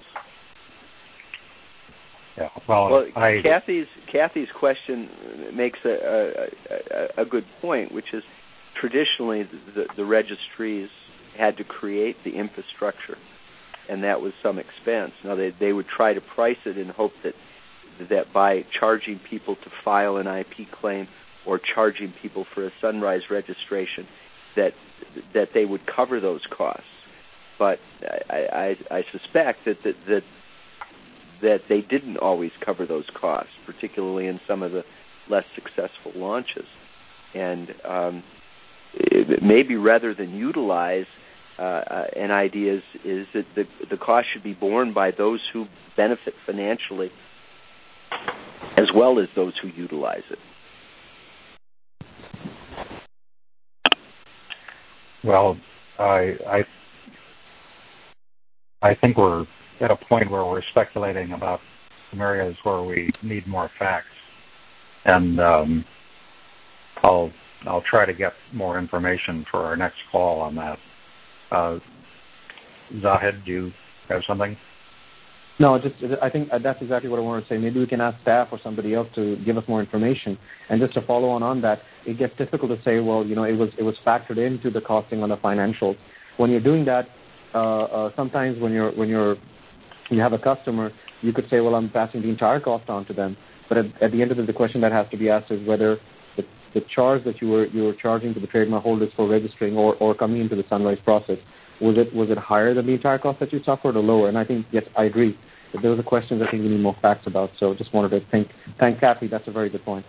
Yeah. Well, well I, Kathy's Kathy's question makes a, a, a good point, which is traditionally the, the registries had to create the infrastructure, and that was some expense. Now they they would try to price it in hope that that by charging people to file an I P claim or charging people for a Sunrise registration, that that they would cover those costs. But I, I, I suspect that that, that that they didn't always cover those costs, particularly in some of the less successful launches. And um, it, maybe rather than utilize uh, uh, an idea is, is that the, the cost should be borne by those who benefit financially as well as those who utilize it. Well, I, I, I think we're at a point where we're speculating about some areas where we need more facts, and um, I'll I'll try to get more information for our next call on that. Uh, Zahid, do you have something? No, just I think that's exactly what I wanted to say. Maybe we can ask staff or somebody else to give us more information. And just to follow on on that, it gets difficult to say, well, you know, it was it was factored into the costing on the financials. When you're doing that, uh, uh, sometimes when you're when you're you have a customer, you could say, well, I'm passing the entire cost on to them. But at, at the end of it, the question that has to be asked is whether the, the charge that you were you were charging to the trademark holders for registering or, or coming into the Sunrise process, was it was it higher than the entire cost that you suffered or lower? And I think, yes, I agree. But those are questions I think we need more facts about. So just wanted to think, thank Kathy. That's a very good point.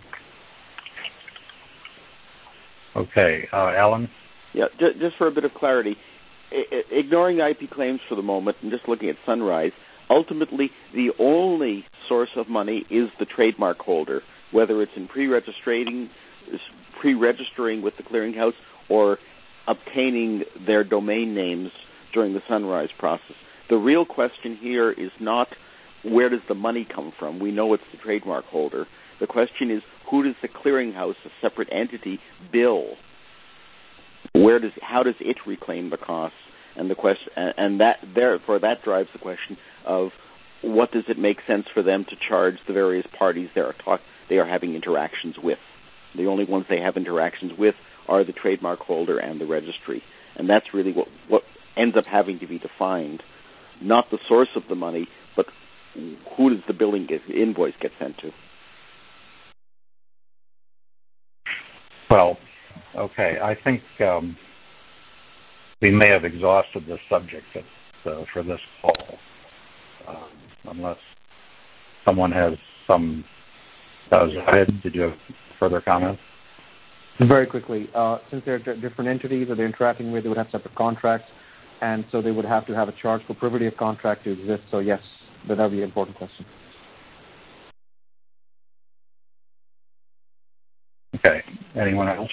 Okay. Uh, Alan? Yeah, just, just for a bit of clarity, I, ignoring the I P claims for the moment and just looking at Sunrise, ultimately the only source of money is the trademark holder, whether it's in pre-registering pre-registering with the clearinghouse or obtaining their domain names during the Sunrise process. The real question here is not where does the money come from. We know it's the trademark holder. The question is, who does the clearinghouse, a separate entity, bill? Where does how does it reclaim the costs? And the question, and that therefore that drives the question of what does it make sense for them to charge the various parties they are talk, they are having interactions with. The only ones they have interactions with are the trademark holder and the registry, and that's really what what ends up having to be defined, not the source of the money, but who does the billing get, invoice get sent to. Well, okay, I think um, we may have exhausted this subject uh, for this call, um, unless someone has some. Uh, Zahid, did you have further comments? Very quickly, uh, since they're d- different entities that they're interacting with, they would have separate contracts, and so they would have to have a charge for privity of contract to exist. So yes, that would be an important question. Okay. Anyone else?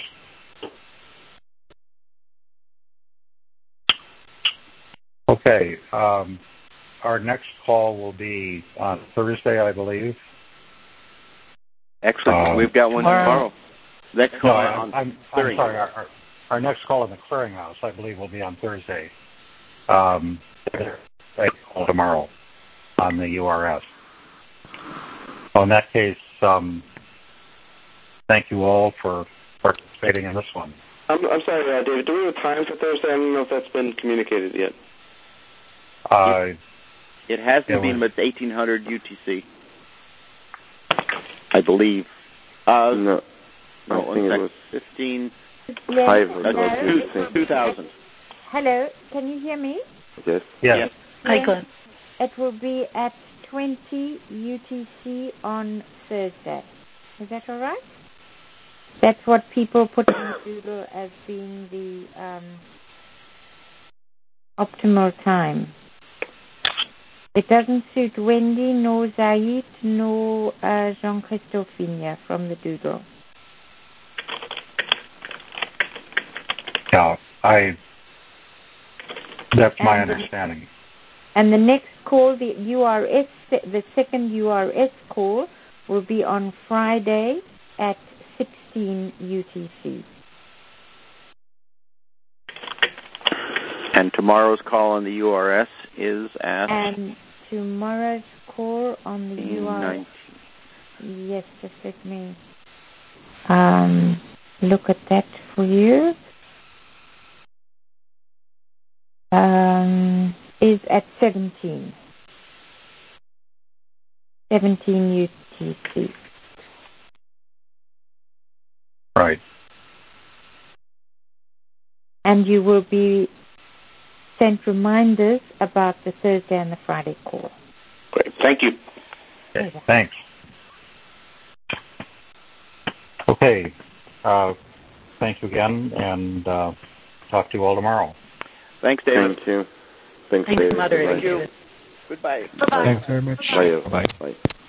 Okay. Um, our next call will be on Thursday, I believe. Excellent. Um, We've got one tomorrow. tomorrow. Next call no, on I'm, I'm, I'm sorry. Our, our, our next call in the clearinghouse, I believe, will be on Thursday. Um, call tomorrow on the U R S. So in that case, um, thank you all for participating in this one. I'm, I'm sorry, uh, David. Do we have a time for Thursday? I don't know if that's been communicated yet. Uh, it hasn't it been, was, but it's eighteen hundred U T C, I believe. Uh, no, no, I think it was fifteen. Five uh, two thousand. Hello, can you hear me? Yes. Yes. yes. Hi, Glenn. It will be at twenty U T C on Thursday. Is that all right? That's what people put in the doodle as being the um, optimal time. It doesn't suit Wendy, nor Zaid, nor uh, Jean-Christophe Vigna from the doodle. Yeah, I. That's my and understanding. The, and the next call, the U R S, the second U R S call, will be on Friday at sixteen U T C. And tomorrow's call on the U R S is at? And tomorrow's call on the U R S. Yes, just let me um, look at that for you. Um, is at seventeen. seventeen U T C. Right. And you will be sent reminders about the Thursday and the Friday call. Great. Thank you. Okay, thanks. Okay. Uh, thank you again, and uh, talk to you all tomorrow. Thanks, David. Thank you. Thanks, Thanks, David. moderator. Thank you. Goodbye. Bye-bye. Thanks very much. Bye. Bye. Bye.